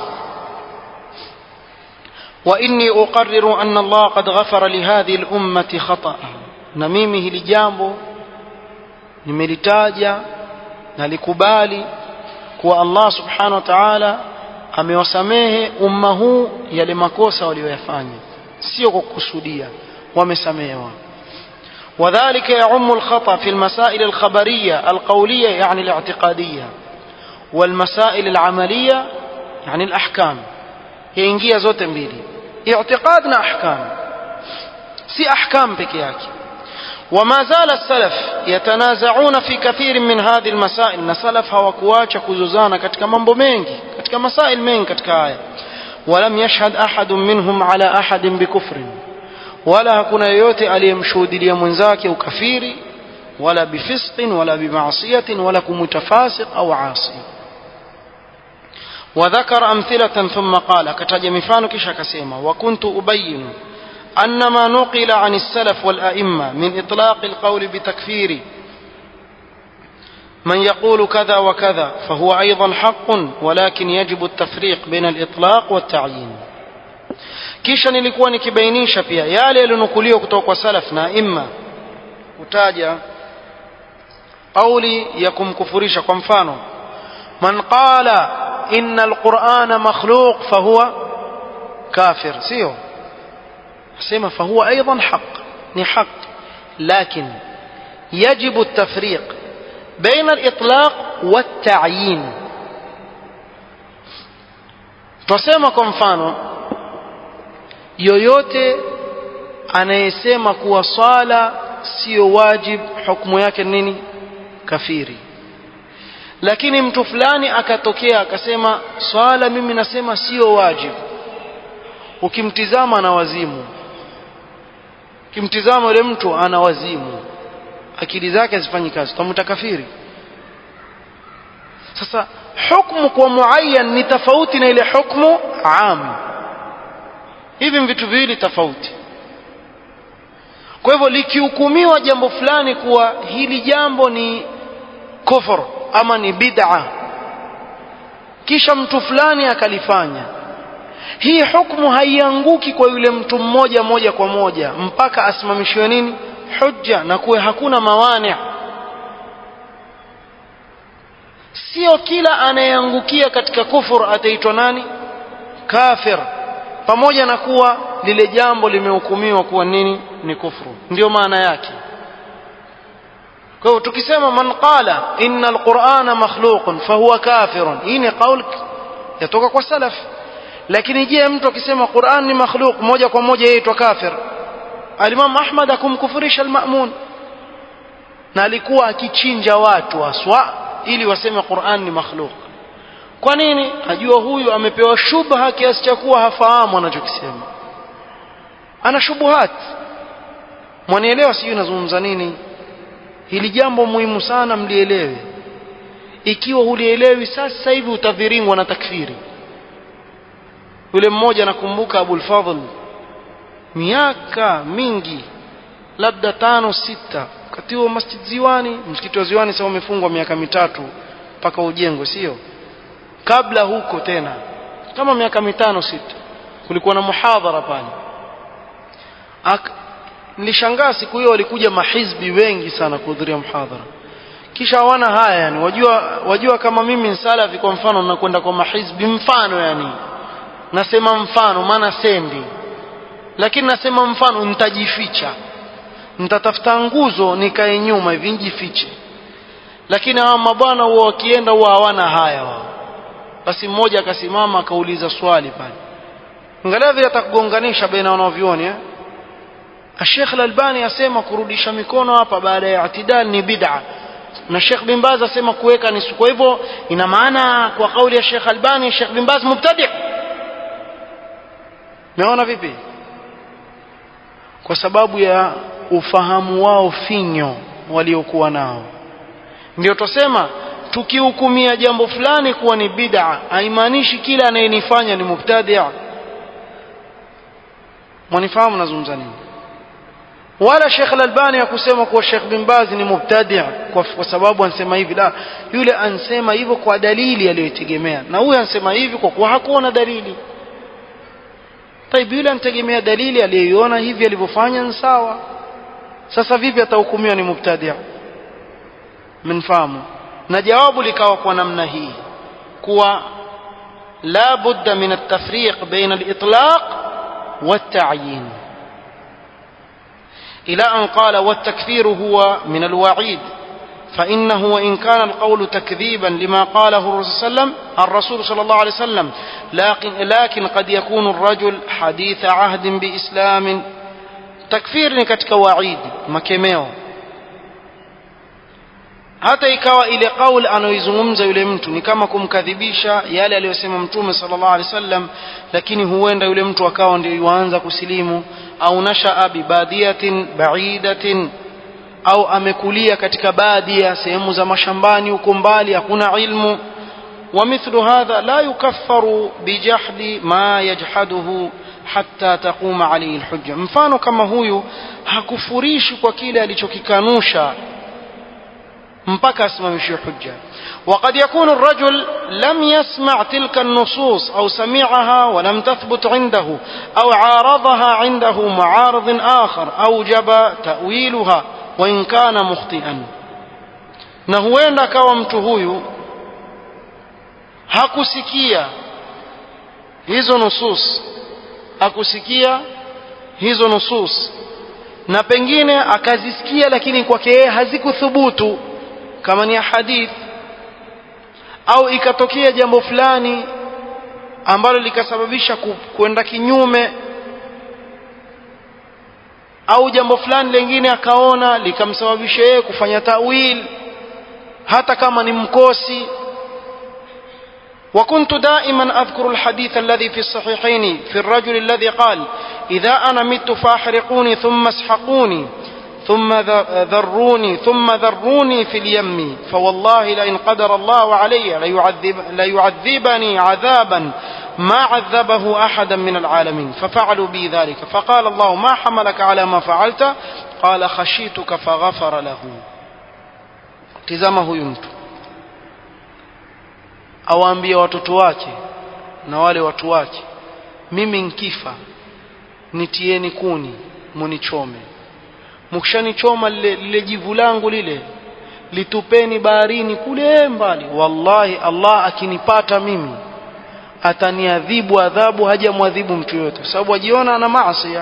wa inni uqarriru anna Allah qad ghafara li hadhihi al-ummati khata'a, na mimi hili jambo nimelitaja na likubali kuwa Allah subhanahu wa ta'ala amewasamehe umma huu yale makosa walioyafanya, sio kwa kukusudia, wamesamehewa. وذلك يعم الخطأ في المسائل الخبرية القولية يعني الاعتقادية, والمسائل العملية يعني الأحكام. ينجي zote mbili, اعتقاد na ahkam, si ahkam peke yake. وما زال السلف يتنازعون في كثير من هذه المسائل, na salaf hawakuacha kuzozana katika mambo mengi, katika masail mengi katika haya. ولم يشهد أحد منهم على أحد بكفر, wala hakuna yeyote aliyemshuhudia mwenzake ukafiri, wala bifisqin wala bimaasiyatin, wala kumutafasiq au asi. وذكر أمثلة ثم قال, kataja mifano kisha akasema, وكنت أبين أن ما نقل عن السلف والأئمة من إطلاق القول بتكفير من يقول كذا وكذا فهو أيضا حق, ولكن يجب التفريق بين الإطلاق والتعيين. kisha nilikuwa nikibainisha pia yale yaliyonukuliwa kutoka kwa salaf na imma kutaja kauli ya kumkufurisha. Kwa mfano, man qala inna alqur'ana makhluq fahuwa kafir, sio sema fahuwa aidan haq, ni haq, lakin yajibu at-tafriq baina al-itlaq wat-ta'yin. tusema kwa mfano, yoyote anayesema kuwa swala sio wajib, hukumu yake nini? Kafiri. Lakini mtu fulani akatokea akasema swala mimi nasema sio wajib, ukimtizama ana wazimu, ukimtizama yule mtu ana wazimu, akili zake hazifanyi kazi, tutamta kafiri? sasa hukumu kwa muayyan ni tofauti na ile hukumu am. Hivi vitu viwili tofauti. Kwa hivyo likihukumiwa jambo fulani kuwa hili jambo ni kufur ama ni bid'a, kisha mtu fulani akalifanya, hii hukumu haianguki kwa yule mtu mmoja moja kwa moja mpaka asimamishwe nini? Hujja, na kuwe hakuna mawani. Sio kila anayeangukia katika kufur ataitwa nani? Kafir, pamoja na kuwa lile jambo limehukumiwa kuwa nini? Ni kufuru. Ndio maana yake. Kwa hiyo tukisema man qala inna alqur'ana makhluqun fahuwa kafirun, hii ni kauli yatoka kwa salaf. Lakini je, mtu akisema Qur'an ni makhluq moja kwa moja yeye aitwa kafir? Al-Imam Ahmad akumkufurisha al-Ma'mun, na alikuwa akichinja watu aswa ili waseme Qur'an ni makhluq. Kwa nini? Ajua huyu amepewa shubha kiasi cha kuwa hafahamu anachokisema, ana shubuhat. Mwanielewa sijui nazungumza nini? Hili jambo muhimu sana mlielewe. Ikiwa hulielewi sasa hivi utaviringwa na takfiri. Yule mmoja nakumbuka Abu al-Fadhl, miaka mingi labda 5-6, wakati huo Masjid Ziwani, msikiti wa Ziwani sasa umefungwa miaka 3 mpaka ujengwe, sio? Kabla huko tena kama miaka 5-6 kulikuwa na muhadhara pale. Nilishangaa siku hiyo walikuja mahizbi wengi sana kuhudhuria muhadhara, kisha hawana haya yani. Wajua kama mimi ni salafi kwa mfano nakwenda kwa mahizbi, mfano yani nasema mfano maana sendi, lakini nasema mfano nitajificha, nitatafuta nguzo nikae nyuma hivi njifiche. Lakini hawa mabwana huwa wakienda huwa hawana haya wao. Basi mmoja akasimama akauliza swali pale, angalia vile atakugonganisha baina wanaovioni. Sheikh Al-Albani asema kurudisha mikono hapa baada ya i'tidal ni bid'a, na Sheikh bin Baz asema kuweka ni. Kwa hivyo ina maana kwa kauli ya Sheikh Albani, Sheikh bin Baz mubtadi'. Umeona vipi? Kwa sababu ya ufahamu wao finyo waliokuwa nao. Ndio tusema tukihukumia jambo fulani kuwa ni bid'a, haimaanishi kila anayenifanya ni mubtadi'. Mwanifahamu nazungumza nini? Wala Sheikh Al-Albani hakusema kuwa Sheikh bin Baz ni mubtadi' kwa sababu ansema hivi, la, yule ansema hivyo kwa dalili aliyotegemea, na huyu ansema hivi kwa kuwa hakuona dalili. Taibu yule antegemea dalili aliyoiona, hivi alivyofanya ni sawa. Sasa vipi atahukumiwa ni mubtadi'? Mnafahamu? Na jawabu likawa kwa namna hii kuwa la budda min at-tafriq baina al-itlaq wat-ta'yin, إلى أن قال والتكفير هو من الوعيد، فإنه وإن كان القول تكذيبا لما قاله الرسول صلى الله عليه وسلم لكن قد يكون الرجل حديث عهد بإسلام. تكفير كتك وعيد مكمeo, hata ikawa ile kauli anaoizungumza yule mtu ni kama kumkadhibisha yale aliyosema Mtume sallallahu alaihi wasallam, lakini huenda yule mtu akawa ndio yuanza kusilimu, au nashaa bibadiyatin ba'idatin, au amekulia katika baadhi sehemu za mashambani huko mbali, hakuna ilmu. Wa mithlu hadha la yukaffaru bijahdi ma yajhaduhu hatta taquma alayhi alhujja. Mfano kama huyu hakufurishi kwa kile alichokikanusha mpaka asimamishwe hujja. وقد يكون الرجل لم يسمع تلك النصوص أو سمعها ولم تثبت عنده أو عارضها عنده معارض آخر أوجب تأويلها وإن كان مخطئا. na huenda kawa mtu huyu hakusikia hizo nusus, na pengine akazisikia lakini kwake yeye hazikuthubutu kama ni hadith, au ikatokea jambo fulani ambalo likasababisha kwenda kinyume, au jambo fulani lingine akaona likamsababisha yeye kufanya ta'wil hata kama ni mkosi. وكنت دائما أذكر الحديث الذي في الصحيحين في الرجل الذي قال إذا أنا مت فاحرقوني ثم اسحقوني ثم ذروني في اليم فوالله لئن قدر الله علي ليعذبني عذابا ما عذبه أحدا من العالمين ففعلوا بي ذلك فقال الله ما حملك على ما فعلت قال خشيتك فغفر له. tizama huyu mtu awaambia watoto wake na wale watu wake, mimi nkifa nitieni kuni munichome, mkishanichoma lile jivu langu lile litupeni baharini kule mbali, wallahi Allah akinipata mimi ataniadhibu adhabu hajamwadhibu mtu yote, sababu ajiona ana maasi.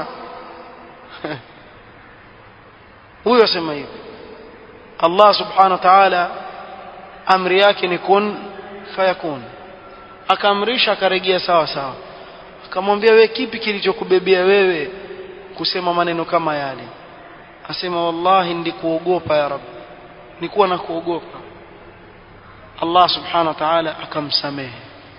Huyo asema hivyo. Allah subhanahu wa ta'ala amri yake ni kun fayakun, akaamrisha akarejea sawa sawa. Akamwambia wewe, kipi kilichokubebea wewe kusema maneno kama yale? Asema wallahi ndikuogopa ya Rabb, nilikuwa nakuogopa. Allah subhanahu wa ta'ala akamsamehe.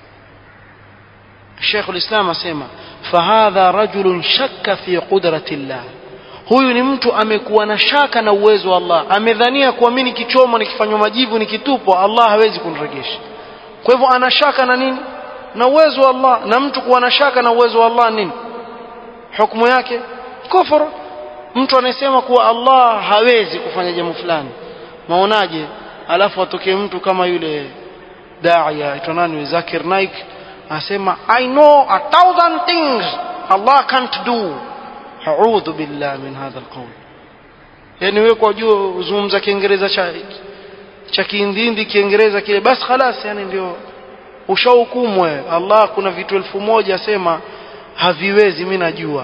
Sheikh al-Islam asema fahadha rajulun shakka fi qudrati Allah, huyu ni mtu amekuwa na shaka na uwezo wa Allah, amedhania kuamini kichomo nikifanywa majivu nikitupwa Allah hawezi kunirejesha. Kwa hivyo ana shaka na nini? Na uwezo wa Allah. Na mtu kuwa na shaka na uwezo wa Allah nini hukumu yake? Kufuru. Mtu anasema kuwa Allah hawezi kufanya jambo fulani, maonaje? Alafu atoke mtu kama yule daia aitwa nani, Zakir Naik, asema I know 1000 things Allah can't do. A'udhu billah min hadha alqawl. Yani wewe kwa juu uzungumza Kiingereza cha Kihindi, Kiingereza kile basi خلاص, yani ndio ushahukumu wewe. Allah kuna vitu 1000 asema haviwezi, mimi najua.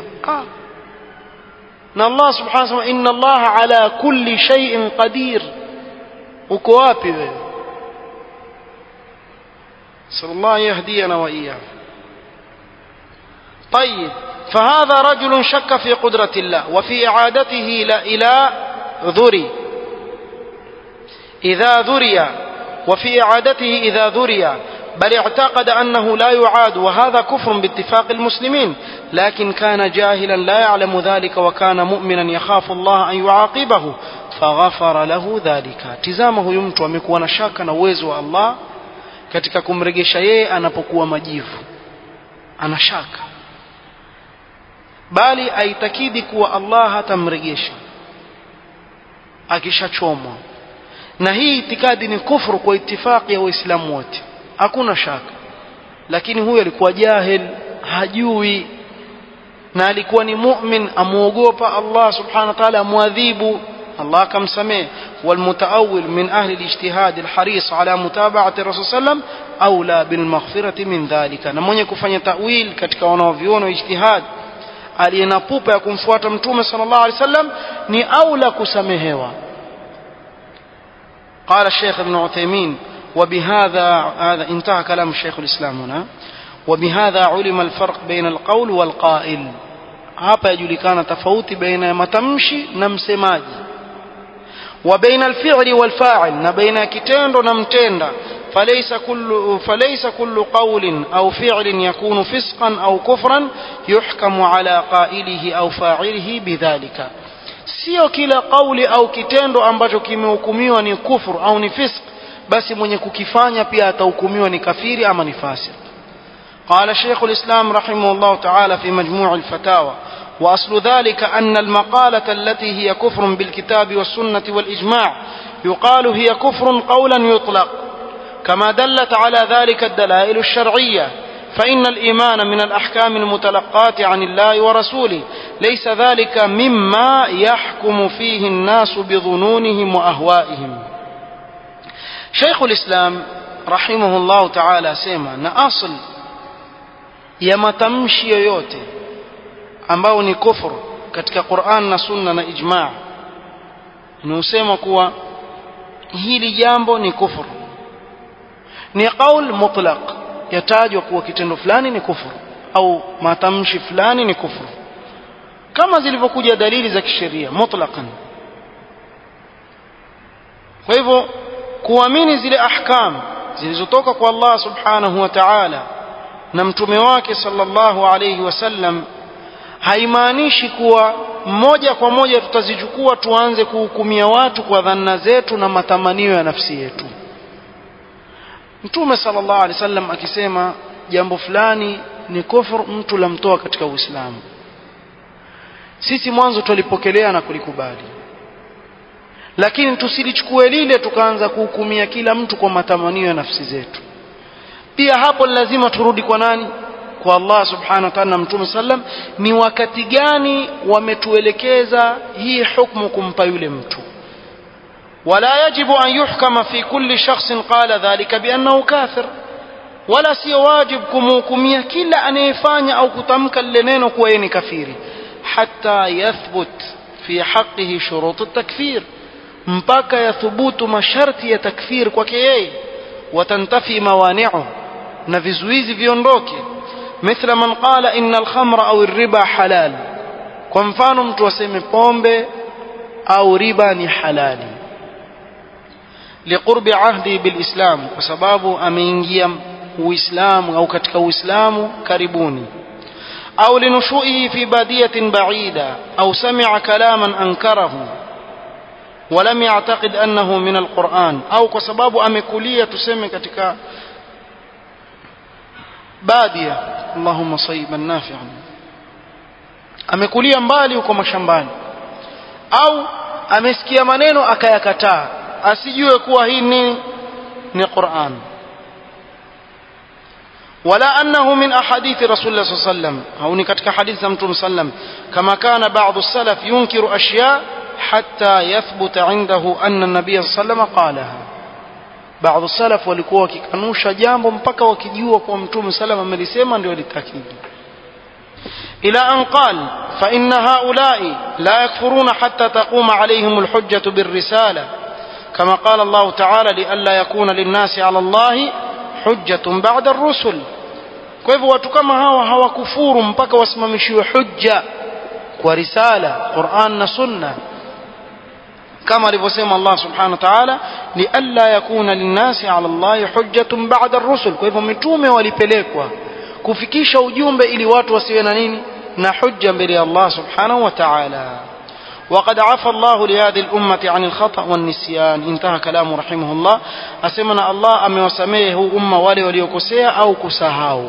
Na Allah subhanahu wa ta'ala inna Allah ala kulli shay'in qadir. Uko wapi wewe? sallallahu yahdina wa iyyahu. طيب فهذا رجل شك في قدرة الله وفي إعادته إلى ذري إذا ذري وفي إعادته إذا ذري بل اعتقد أنه لا يعاد، وهذا كفر باتفاق المسلمين، لكن كان جاهلا لا يعلم ذلك وكان مؤمنا يخاف الله أن يعاقبه فغفر له ذلك. tizama huyu mtu amekuwa na shaka na uwezo wa Allah katika kumrejesha yeye anapokuwa majivu, ana shaka, bali aitakidi kuwa Allah hatamrejesha akishachomwa. Na hii itikadi ni kufuru kwa itifaki ya Waislamu wote, hakuna shaka. Lakini huyo alikuwa jahil, hajui, na alikuwa ni mu'min, amuogopa Allah subhanahu wa ta'ala, amuadhibu, Allah akamsamehe. والمتأول من أهل الاجتهاد الحريص على متابعة الرسول صلى الله عليه وسلم أولى بالمغفرة من ذلك. na mwenye kufanya ta'wil katika wanaoviona ijtihad, aliyenapupa ya kumfuata mtume sallallahu alaihi wasallam ni aula kusamehewa. قال الشيخ ابن عثيمين وبهذا انتهى كلام الشيخ الإسلام هنا. وبهذا علم الفرق بين القول والقائل. hapa yajulikana tofauti baina ya matamshi na msemaji, wa baina al-fi'li wal-fa'il, na baina kitendo na mtenda. فليس كل قول أو فعل يكون فسقا أو كفرا يحكم على قائله أو فاعله بذلك. sio kila kauli au kitendo ambacho kimehukumiwa ni kufur au ni fisq basi mwenye kukifanya pia atahukumiwa ni kafiri ama ni fasik. قال شيخ الإسلام رحمه الله تعالى في مجموع الفتاوى وأصل ذلك أن المقالة التي هي كفر بالكتاب والسنة والإجماع يقال هي كفر قولا يطلق كما دلت على ذلك الدلائل الشرعية، فإن الإيمان من الأحكام المتلقاة عن الله ورسوله، ليس ذلك مما يحكم فيه الناس بظنونهم وأهوائهم. شيخ الإسلام رحمه الله تعالى سيما نأصل ya matamshi yoyote ambao ni kufuru katika Qur'an na Sunna na ijma', ni usema kuwa hili jambo ni kufuru, ni qaul mutlaq, yatajwa kuwa kitendo fulani ni kufuru au matamshi fulani ni kufuru, kama zilivyokuja dalili za kisheria mutlaqan. Kwa hivyo kuamini zile ahkam zilizotoka kwa Allah subhanahu wa ta'ala na mtume wake sallallahu alayhi wasallam haimaanishi kuwa moja kwa moja tutazichukua tuanze kuhukumia watu kwa dhanna zetu na matamanio ya nafsi yetu. Mtume sallallahu alaihi wasallam akisema jambo fulani ni kufur, mtu lamtoa katika Uislamu, sisi mwanzo tulipokelea na kulikubali, lakini tusilichukue lile tukaanza kuhukumia kila mtu kwa matamanio ya nafsi zetu. Pia hapo lazima turudi kwa nani? Kwa Allah subhanahu wa ta'ala na Mtume sallam. Ni wakati gani wametuelekeza hii hukumu kumpa yule mtu? wala yajibu an yuhkama fi kulli shakhsin qala dhalika bi annahu kafir, wala sio wajib kumhukumia kila anayefanya au kutamka lile neno kuwa yeye ni kafiri, hatta yathbut fi haqqihi shurut at-takfir, mpaka yathubutu masharti ya takfir kwake yeye, watantafi mawani'u, na vizuizi viondoke. mithla man qala inna al-khamra au ar-riba halal, kwa mfano mtu aseme pombe au riba ni halali, liqurbi ahdi bilislam, kwa sababu ameingia Uislamu au katika Uislamu karibuni, au linushuihi fi badiyatin ba'ida, au sami'a kalaman ankarahu ولم يعتقد أنه من القرآن, au kwa sababu amekulia tuseme katika badia, Allahumma sayyiban nafi'an, amekulia mbali huko mashambani, au amesikia maneno akayakataa, asijue kuwa hii ni Qur'an, wala annahu min ahadithi Rasulullah sallallahu alayhi wasallam, au ni katika hadithi za Mtume sallam, kama kana ba'd as-salaf yunkiru ashya hatta yathbuta indahu anna an-nabiy sallallahu alayhi wasallam qalaha. Baadhi salaf walikuwa wakikanusha jambo mpaka wakijua kwa Mtume sallam amelisema ndio litakidi. ila an qala fa inna haula'i la yakfuruna hatta taquma alayhim al-hujjatu bir-risala, kama qala Allah ta'ala li alla yakuna lin-nasi 'ala Allah hujjatun ba'da ar-rusul. Kwa hivyo watu kama hawa hawakufuru mpaka wasimamishiwe hujja kwa risala, Qur'an na Sunna, kama alivyosema Allah subhanahu wa ta'ala li alla yakuna linnasi 'ala Allah hujjatun ba'da ar-rusul. Kwa hivyo mitume walipelekwa kufikisha ujumbe ili watu wasiwe na nini? Na hujja mbele ya Allah subhanahu wa ta'ala. وقد عفى الله لهذه الأمة عن الخطأ والنسيان. انتهى كلامه رحمه الله. أسمنا الله أم وسميه أمة ولي وليكسيها أو كسهاو.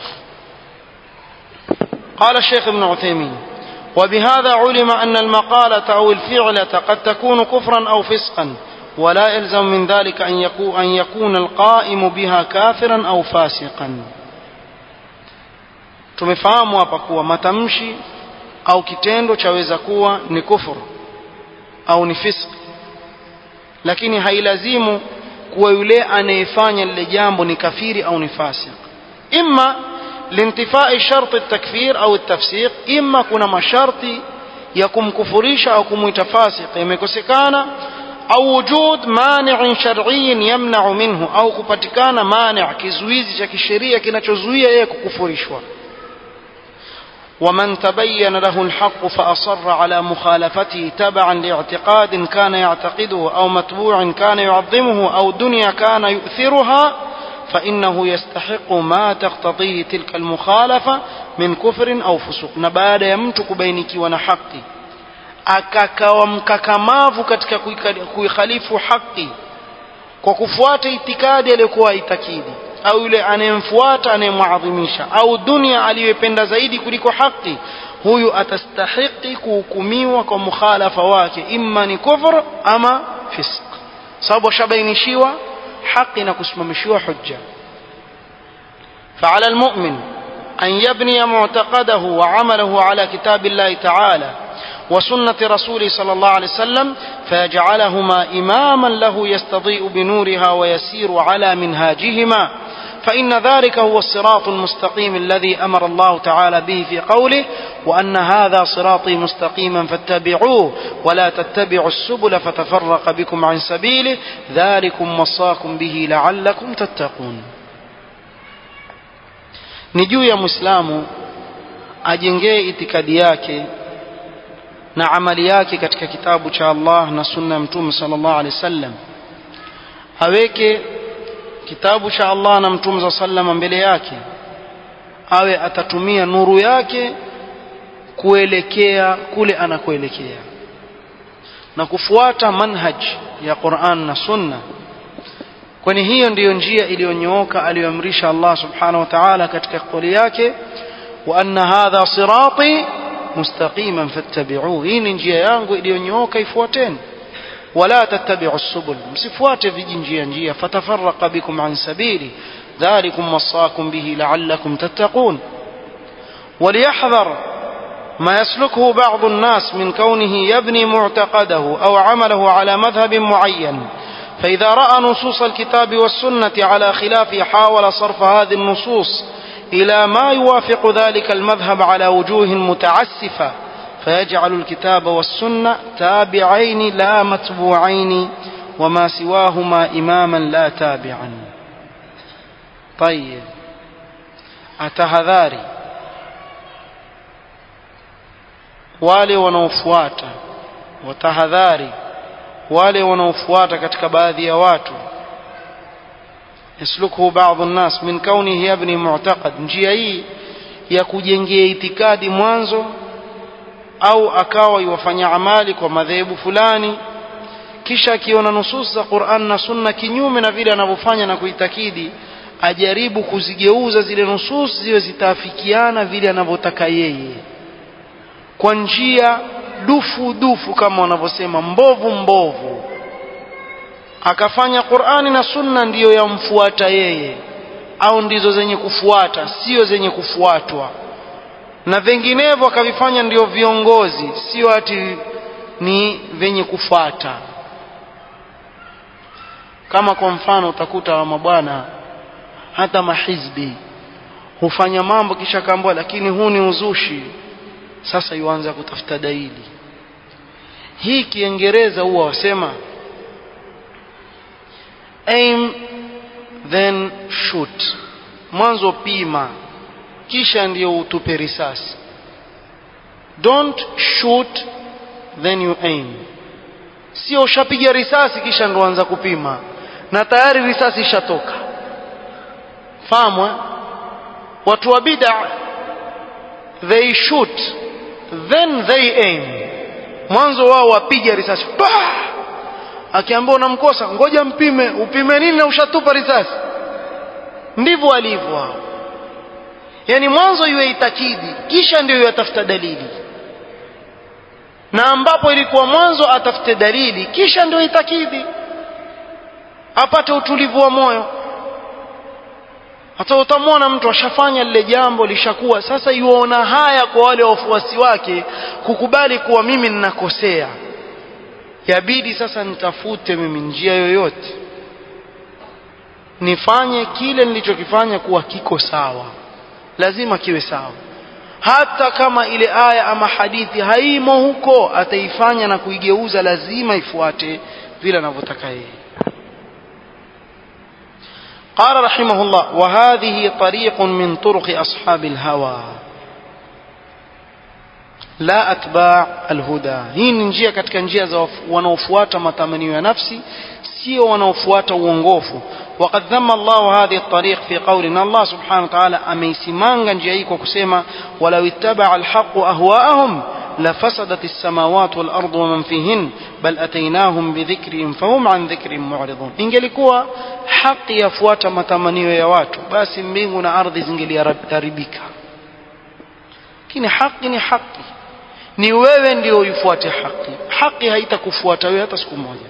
قال الشيخ ابن عثيمين: وبهذا علم أن المقالة أو الفعلة قد تكون كفرا أو فسقا، ولا يلزم من ذلك أن يكون القائم بها كافرا أو فاسقا. tumefahamu hapa kuwa matamshi au kitendo chaweza kuwa ni kufuru au ni fisq, lakini hailazimu kuwa yule anayefanya lile jambo ni kafiri au ni fasik. imma lintifai sharti at-takfir au at-tafsiq, imma kuna masharti ya kumkufurisha au kumuita fasik yamekosekana, au wujud mani'in shar'iyyin yamna'u minhu, au kupatikana mani' kizuizi cha kisheria kinachozuia yeye kukufurishwa. ومن تبين له الحق فأصر على مخالفته تبعا لاعتقاد كان يعتقده أو متبوع كان يعظمه أو دنيا كان يؤثرها فإنه يستحق ما تقتضيه تلك المخالفة من كفر أو فسوق. نبادا يمتك بينك ونحقي akakawa mkakamavu katika kuikhalifu haki kwa kufuata itikadi aliyokuwa itakidi, au yule anayemfuata anayemwadhimisha, au dunia aliyopenda zaidi kuliko haki, huyu atastahiki kuhukumiwa kwa mukhalafa wake, imma ni kufur ama fisq, sababu shabainishiwa haki na kusimamishiwa hujja. فعلى المؤمن أن يبني معتقده وعمله على كتاب الله تعالى وسنة رسوله صلى الله عليه وسلم، فيجعلهما إماما له يستضيء بنورها ويسير على منهاجهما، فإن ذلك هو الصراط المستقيم الذي أمر الله تعالى به في قوله: وأن هذا صراطي مستقيما فاتبعوه ولا تتبعوا السبل فتفرق بكم عن سبيله ذلكم وصاكم به لعلكم تتقون. نجو يا مسلم ajengee itikadi yake na amali yake katika kitabu cha Allah na sunna ya Mtume sallallahu alaihi wasallam, aweke kitabu cha Allah na Mtume sallallahu mbele yake, awe atatumia nuru yake kuelekea kule anakoelekea na kufuata manhaj ya Qur'an na Sunna, kwani hiyo ndiyo njia iliyonyooka aliyoamrisha Allah subhanahu wa ta'ala katika kauli yake, wa anna hadha sirati mustaqiman fattabi'uhu, hii ni njia yangu iliyonyooka, ifuateni. Wala tattabi'u as-subul, msifuate vijinjia fatafarraqa bikum an sabili dhalikum wasaakum bihi la'allakum tattaqun. وليحذر ما يسلكه بعض الناس من كونه يبني معتقده أو عمله على مذهب معين، فإذا رأى نصوص الكتاب والسنة على خلافه حاول صرف هذه النصوص إلى ما يوافق ذلك المذهب على وجوه متعسفة، فيجعل الكتاب والسنة تابعين لا متبوعين وما سواهما إماما لا تابعا. طيب، أتهذاري wale wanaofuata, watahadhari wale wanaofuata katika baadhi ya watu, yasluku baadhi الناس min kaunihi yabni mu'taqad, njia hii ya kujengea itikadi mwanzo, au akawa yufanya amali kwa madhehebu fulani, kisha akiona nusus za Qur'an na Sunna kinyume na vile anavyofanya na kuitakidi, ajaribu kuzigeuza zile nusus ziwe zitafikiana vile anavyotaka yeye, kwa njia dufu kama wanavyosema, mbovu, akafanya Qur'ani na Sunna ndiyo yamfuata yeye, au ndizo zenye kufuata, sio zenye kufuatwa, na vinginevyo akavifanya ndio viongozi, sio ati ni venye kufuata. Kama kwa mfano utakuta wa mabwana, hata mahizbi hufanya mambo kisha kaambwa lakini huu ni uzushi, sasa yuanza kutafuta dalili. Hii Kiingereza huwa wasema aim then shoot, mwanzo pima kisha ndio utupe risasi. Don't shoot then you aim, sio ushapiga risasi kisha ndio anza kupima na tayari risasi ishatoka. Fahamu? Watu wa bid'a, they shoot then they aim, mwanzo wao wapiga risasi, akiambiwa unamkosa ngoja mpime. Upime nini na ushatupa risasi? Ndivyo alivyo wao. Yani mwanzo yeye itakidi kisha ndio yatafuta dalili, na ambapo ilikuwa mwanzo atafute dalili kisha ndio itakidi, apate utulivu wa moyo. Hata utamwona mtu ashafanya lile jambo lishakuwa, sasa yuona haya kwa wale wafuasi wake kukubali kuwa mimi ninakosea, yabidi sasa nitafute mimi njia yoyote nifanye kile nilichokifanya kuwa kiko sawa, lazima kiwe sawa. Hata kama ile aya ama hadithi haimo huko, ataifanya na kuigeuza, lazima ifuate vile anavyotaka yeye. قال رحمه الله: وهذه طريق من طرق أصحاب الهوى لا أتباع الهدى. hii ni njia katika njia za wanaofuata matamanio ya nafsi, sio wanaofuata uongofu. وقد ذم الله هذه الطريق في قولنا, الله سبحانه وتعالى ameisimanga njia hii kwa kusema ولو اتبع الحق أهواءهم لفسدت السماوات والأرض ومن فيهن بل أتيناهم بذكرهم فهم عن ذكرهم معرضون. ingelikuwa haki yafuata matamanio ya watu, basi mbingu na ardhi zingeliharibika. Lakini haki ni haki, ni wewe ndio uifuate haki. Haki haitakufuata wewe hata siku moja.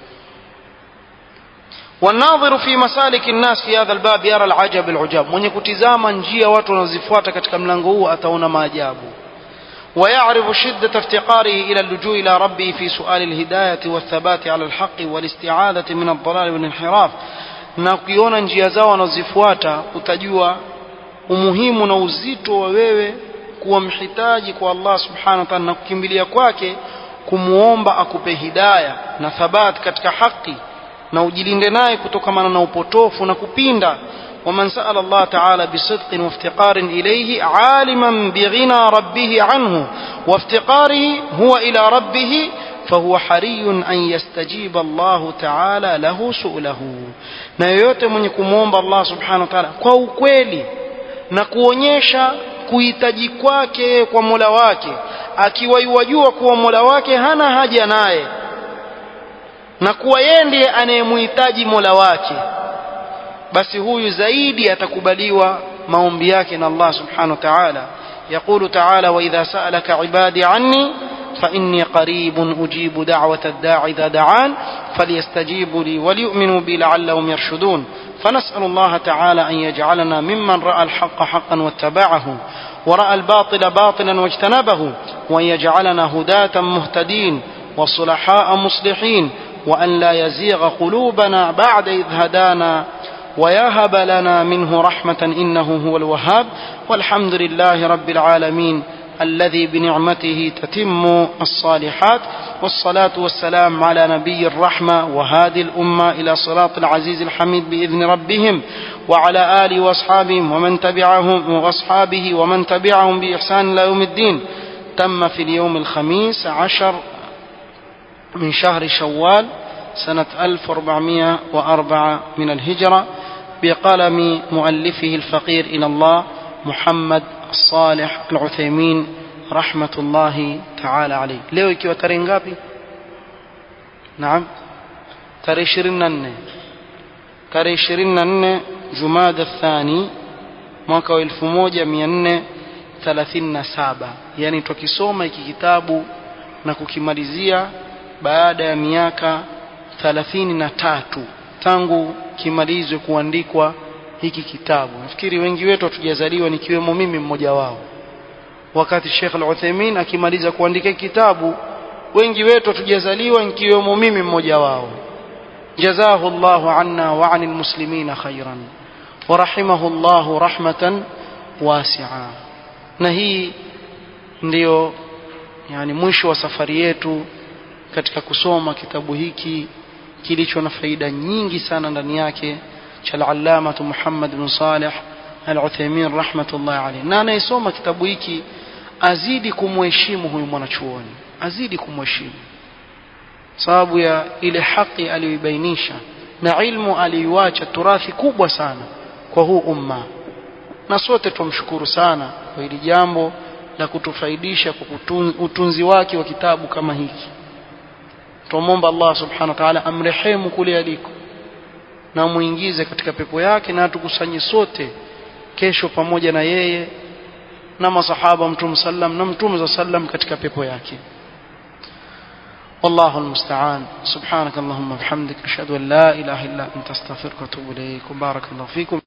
والناظر في مسالك الناس في هذا الباب يرى العجب العجاب. mwenye kutizama njia watu wanazozifuata katika mlango huu ataona maajabu. ويعرف شدة افتقاره إلى اللجوء إلى ربه في سؤال الهداية والثبات على الحق والاستعاذة من الضلال والانحراف. na ukiona njia zao wanazozifuata utajua umuhimu na uzito wa wewe kuwa mhitaji kwa Allah subhanahu wa ta'ala na kukimbilia kwake kumuomba akupe hidayah na thabat katika haki, na ujilinde naye kutokana na upotofu na kupinda. ومن سأل الله تعالى بصدق وافتقار إليه عالما بغنى ربه عنه وافتقاره هو إلى ربه فهو حري أن يستجيب الله تعالى له سؤله. na yoyote mwenye kumuomba Allah subhanahu wa ta'ala kwa ukweli na kuonyesha kuhitaji kwake kwa Mola wake, akiwa yajua kuwa Mola wake hana haja naye na kuwa yeye ndiye anayemhitaji Mola wake, basi huyu zaidi atakubaliwa maombi yake na Allah subhanahu wa ta'ala. يقول تعالى: وإذا سألك عبادي عني فإني قريب أجيب دعوة الداع إذا دعان فليستجيبوا لي وليؤمنوا بي لعلهم يرشدون. فنسأل الله تعالى أن يجعلنا ممن رأى الحق حقا واتبعه ورأى الباطل باطلا واجتنبه، وأن يجعلنا هداة مهتدين وصلحاء مصلحين، وأن لا يزيغ قلوبنا بعد إذ هدانا، ويهب لنا منه رحمة إنه هو الوهاب. والحمد لله رب العالمين الذي بنعمته تتم الصالحات. والصلاة والسلام على نبي الرحمة وهادي الأمة إلى صراط العزيز الحميد بإذن ربهم، وعلى آله وأصحابهم ومن تبعهم بإحسان إلى يوم الدين. تم في اليوم الخميس 10 من شهر شوال سنة 1404 من الهجرة بقلم مؤلفه الفقير إلى الله محمد الصالح العثيمين رحمة الله تعالى عليه. leo ikiwa tarehe ngapi? Naam, tarehe 24 Jumada Thani mwaka wa 1437, yani tukisoma hiki kitabu na kukimalizia baada ya miaka 33 tangu kimalizwe kuandikwa hiki kitabu. Nafikiri wengi wetu hatujazaliwa, nikiwemo mimi mmoja wao. Wakati Sheikh Al-Uthaymeen akimaliza kuandika kitabu, wengi wetu hatujazaliwa, nikiwemo mimi mmoja wao. Jazahu Allahu anna wa 'anil muslimina khairan wa rahimahu Allahu rahmatan wasi'a. Na hii ndio yani mwisho wa safari yetu katika kusoma kitabu hiki kilicho na faida nyingi sana ndani yake cha al-Allama Muhammad bin Salih Al-Uthaymeen rahmatullahi alayhi. Na anayesoma kitabu hiki azidi kumheshimu huyu mwanachuoni, azidi kumheshimu sababu ya ile haki aliyobainisha na ilmu aliyoacha, turathi kubwa sana kwa huu umma. Na sote tumshukuru sana kwa hili jambo la kutufaidisha kwa utunzi wake wa kitabu kama hiki. Tumomba Allah subhanahu wa ta'ala amrehemu kule aliko na muingize katika pepo yake, na tukusanye sote kesho pamoja na yeye na masahaba Mtume sallam na Mtume sallam katika pepo yake. والله المستعان. سبحانك اللهم وبحمدك أشهد أن لا إله إلا أنت أستغفرك وأتوب إليك. وبارك الله فيكم.